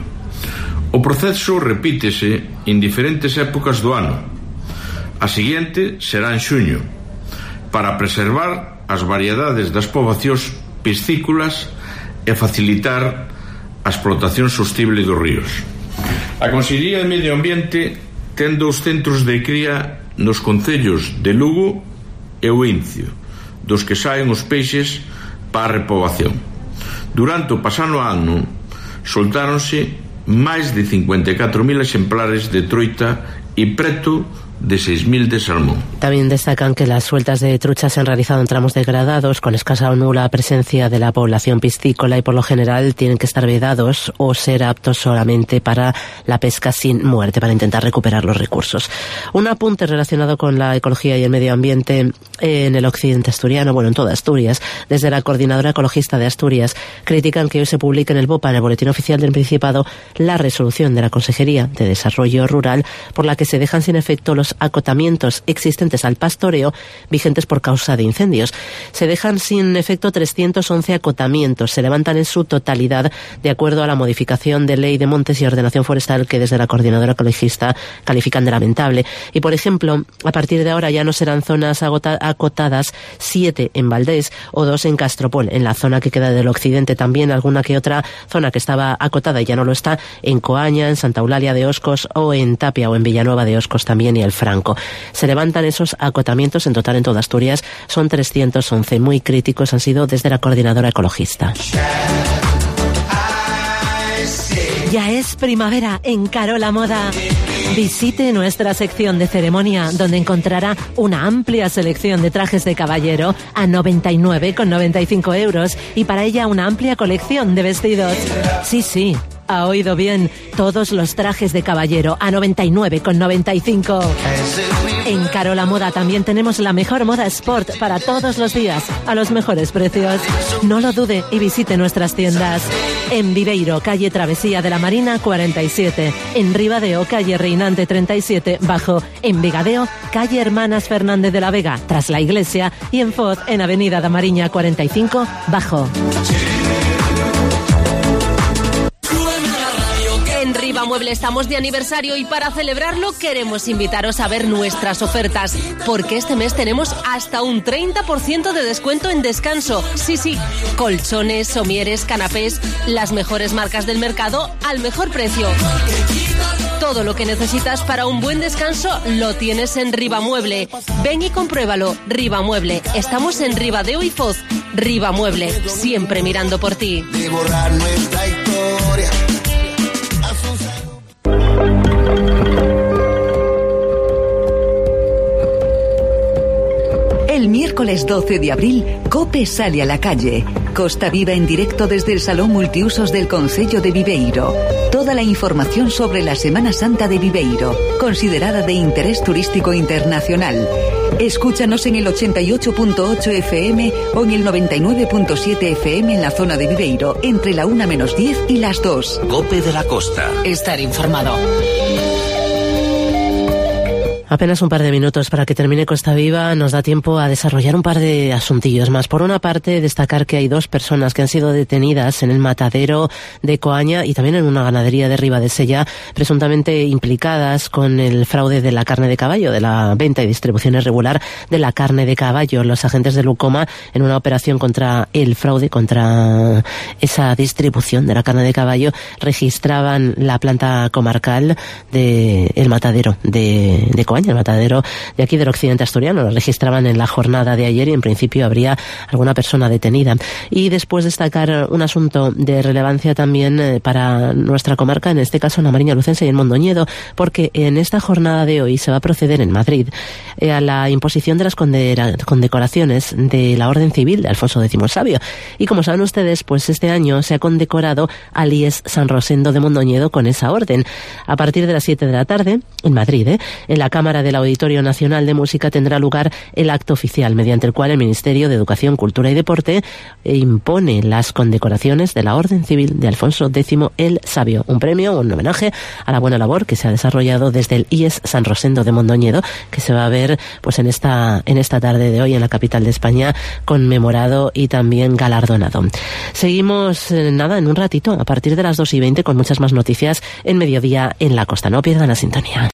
O proceso repítese en diferentes épocas do ano. A seguinte será en xuño, para preservar as variedades das poboacións piscícolas e facilitar a explotación sostible dos ríos. A Consellería de Medio Ambiente ten 2 centros de cría nos concellos de Lugo e o Incio, dos que saen os peixes para a repoboación. Durante o pasado ano soltáronse máis de 54.000 exemplares de troita e preto de 6.000 de salmón. También destacan que las sueltas de truchas se han realizado en tramos degradados, con escasa o nula presencia de la población piscícola, y por lo general tienen que estar vedados o ser aptos solamente para la pesca sin muerte, para intentar recuperar los recursos. Un apunte relacionado con la ecología y el medio ambiente en el occidente asturiano, bueno, en toda Asturias. Desde la Coordinadora Ecologista de Asturias critican que hoy se publique en el BOPA, en el Boletín Oficial del Principado, la resolución de la Consejería de Desarrollo Rural por la que se dejan sin efecto los acotamientos existentes al pastoreo vigentes por causa de incendios. Se dejan sin efecto 311 acotamientos, se levantan en su totalidad de acuerdo a la modificación de Ley de Montes y Ordenación Forestal que desde la Coordinadora Ecologista califican de lamentable. Y por ejemplo, a partir de ahora ya no serán zonas acotadas 7 en Valdés o 2 en Castropol, en la zona que queda del occidente. También alguna que otra zona que estaba acotada y ya no lo está en Coaña, en Santa Eulalia de Oscos o en Tapia o en Villanueva de Oscos también, y el Franco. Se levantan esos acotamientos en total en toda Asturias, son 311. Muy críticos han sido desde la Coordinadora Ecologista. Ya es primavera en Carola Moda. Visite nuestra sección de ceremonia, donde encontrará una amplia selección de trajes de caballero a 99,95 euros y para ella una amplia colección de vestidos. Sí, ha oído bien, todos los trajes de caballero a 99,95. En Carola Moda también tenemos la mejor moda sport para todos los días, a los mejores precios. No lo dude y visite nuestras tiendas. En Viveiro, calle Travesía de la Marina 47. En Ribadeo, calle Reinante 37 bajo. En Vigadeo, calle Hermanas Fernández de la Vega, tras la iglesia. Y en Foz, en avenida da Mariña 45 bajo. En Ribamueble estamos de aniversario y para celebrarlo queremos invitaros a ver nuestras ofertas, porque este mes tenemos hasta un 30% de descuento en descanso. Sí, colchones, somieres, canapés, las mejores marcas del mercado al mejor precio. Todo lo que necesitas para un buen descanso lo tienes en Ribamueble. Ven y compruébalo. Ribamueble. Estamos en Ribadeo y Foz. Ribamueble, siempre mirando por ti. De borrar nuestra historia. El miércoles 12 de abril, COPE sale a la calle. Costa Viva en directo desde el Salón Multiusos del Concello de Viveiro. Toda la información sobre la Semana Santa de Viveiro, considerada de interés turístico internacional. Escúchanos en el 88.8 FM o en el 99.7 FM en la zona de Viveiro, entre la 1:10 y las 2. COPE de la Costa. Estar informado. Apenas un par de minutos para que termine Costa Viva. Nos da tiempo a desarrollar un par de asuntillos más. Por una parte, destacar que hay 2 personas que han sido detenidas en el matadero de Coaña y también en una ganadería de Ribadesella, presuntamente implicadas con el fraude de la carne de caballo, de la venta y distribución irregular de la carne de caballo. Los agentes de Lucoma, en una operación contra el fraude, contra esa distribución de la carne de caballo, registraban la planta comarcal del matadero de Coaña, el matadero de aquí del occidente asturiano. Lo registraban en la jornada de ayer y en principio habría alguna persona detenida. Y después destacar un asunto de relevancia también para nuestra comarca, en este caso en la Mariña Lucense y en Mondoñedo, porque en esta jornada de hoy se va a proceder en Madrid a la imposición de las condecoraciones de la Orden Civil de Alfonso X el Sabio. Y como saben ustedes, pues este año se ha condecorado al IES San Rosendo de Mondoñedo con esa orden. A partir de las 7 de la tarde, en Madrid, en la Cámara del Auditorio Nacional de Música tendrá lugar el acto oficial, mediante el cual el Ministerio de Educación, Cultura y Deporte impone las condecoraciones de la Orden Civil de Alfonso X el Sabio, un premio, un homenaje a la buena labor que se ha desarrollado desde el IES San Rosendo de Mondoñedo, que se va a ver pues en esta tarde de hoy en la capital de España, conmemorado y también galardonado. Seguimos en un ratito, a partir de las 2:20, con muchas más noticias en Mediodía en la Costa. No pierdan la sintonía.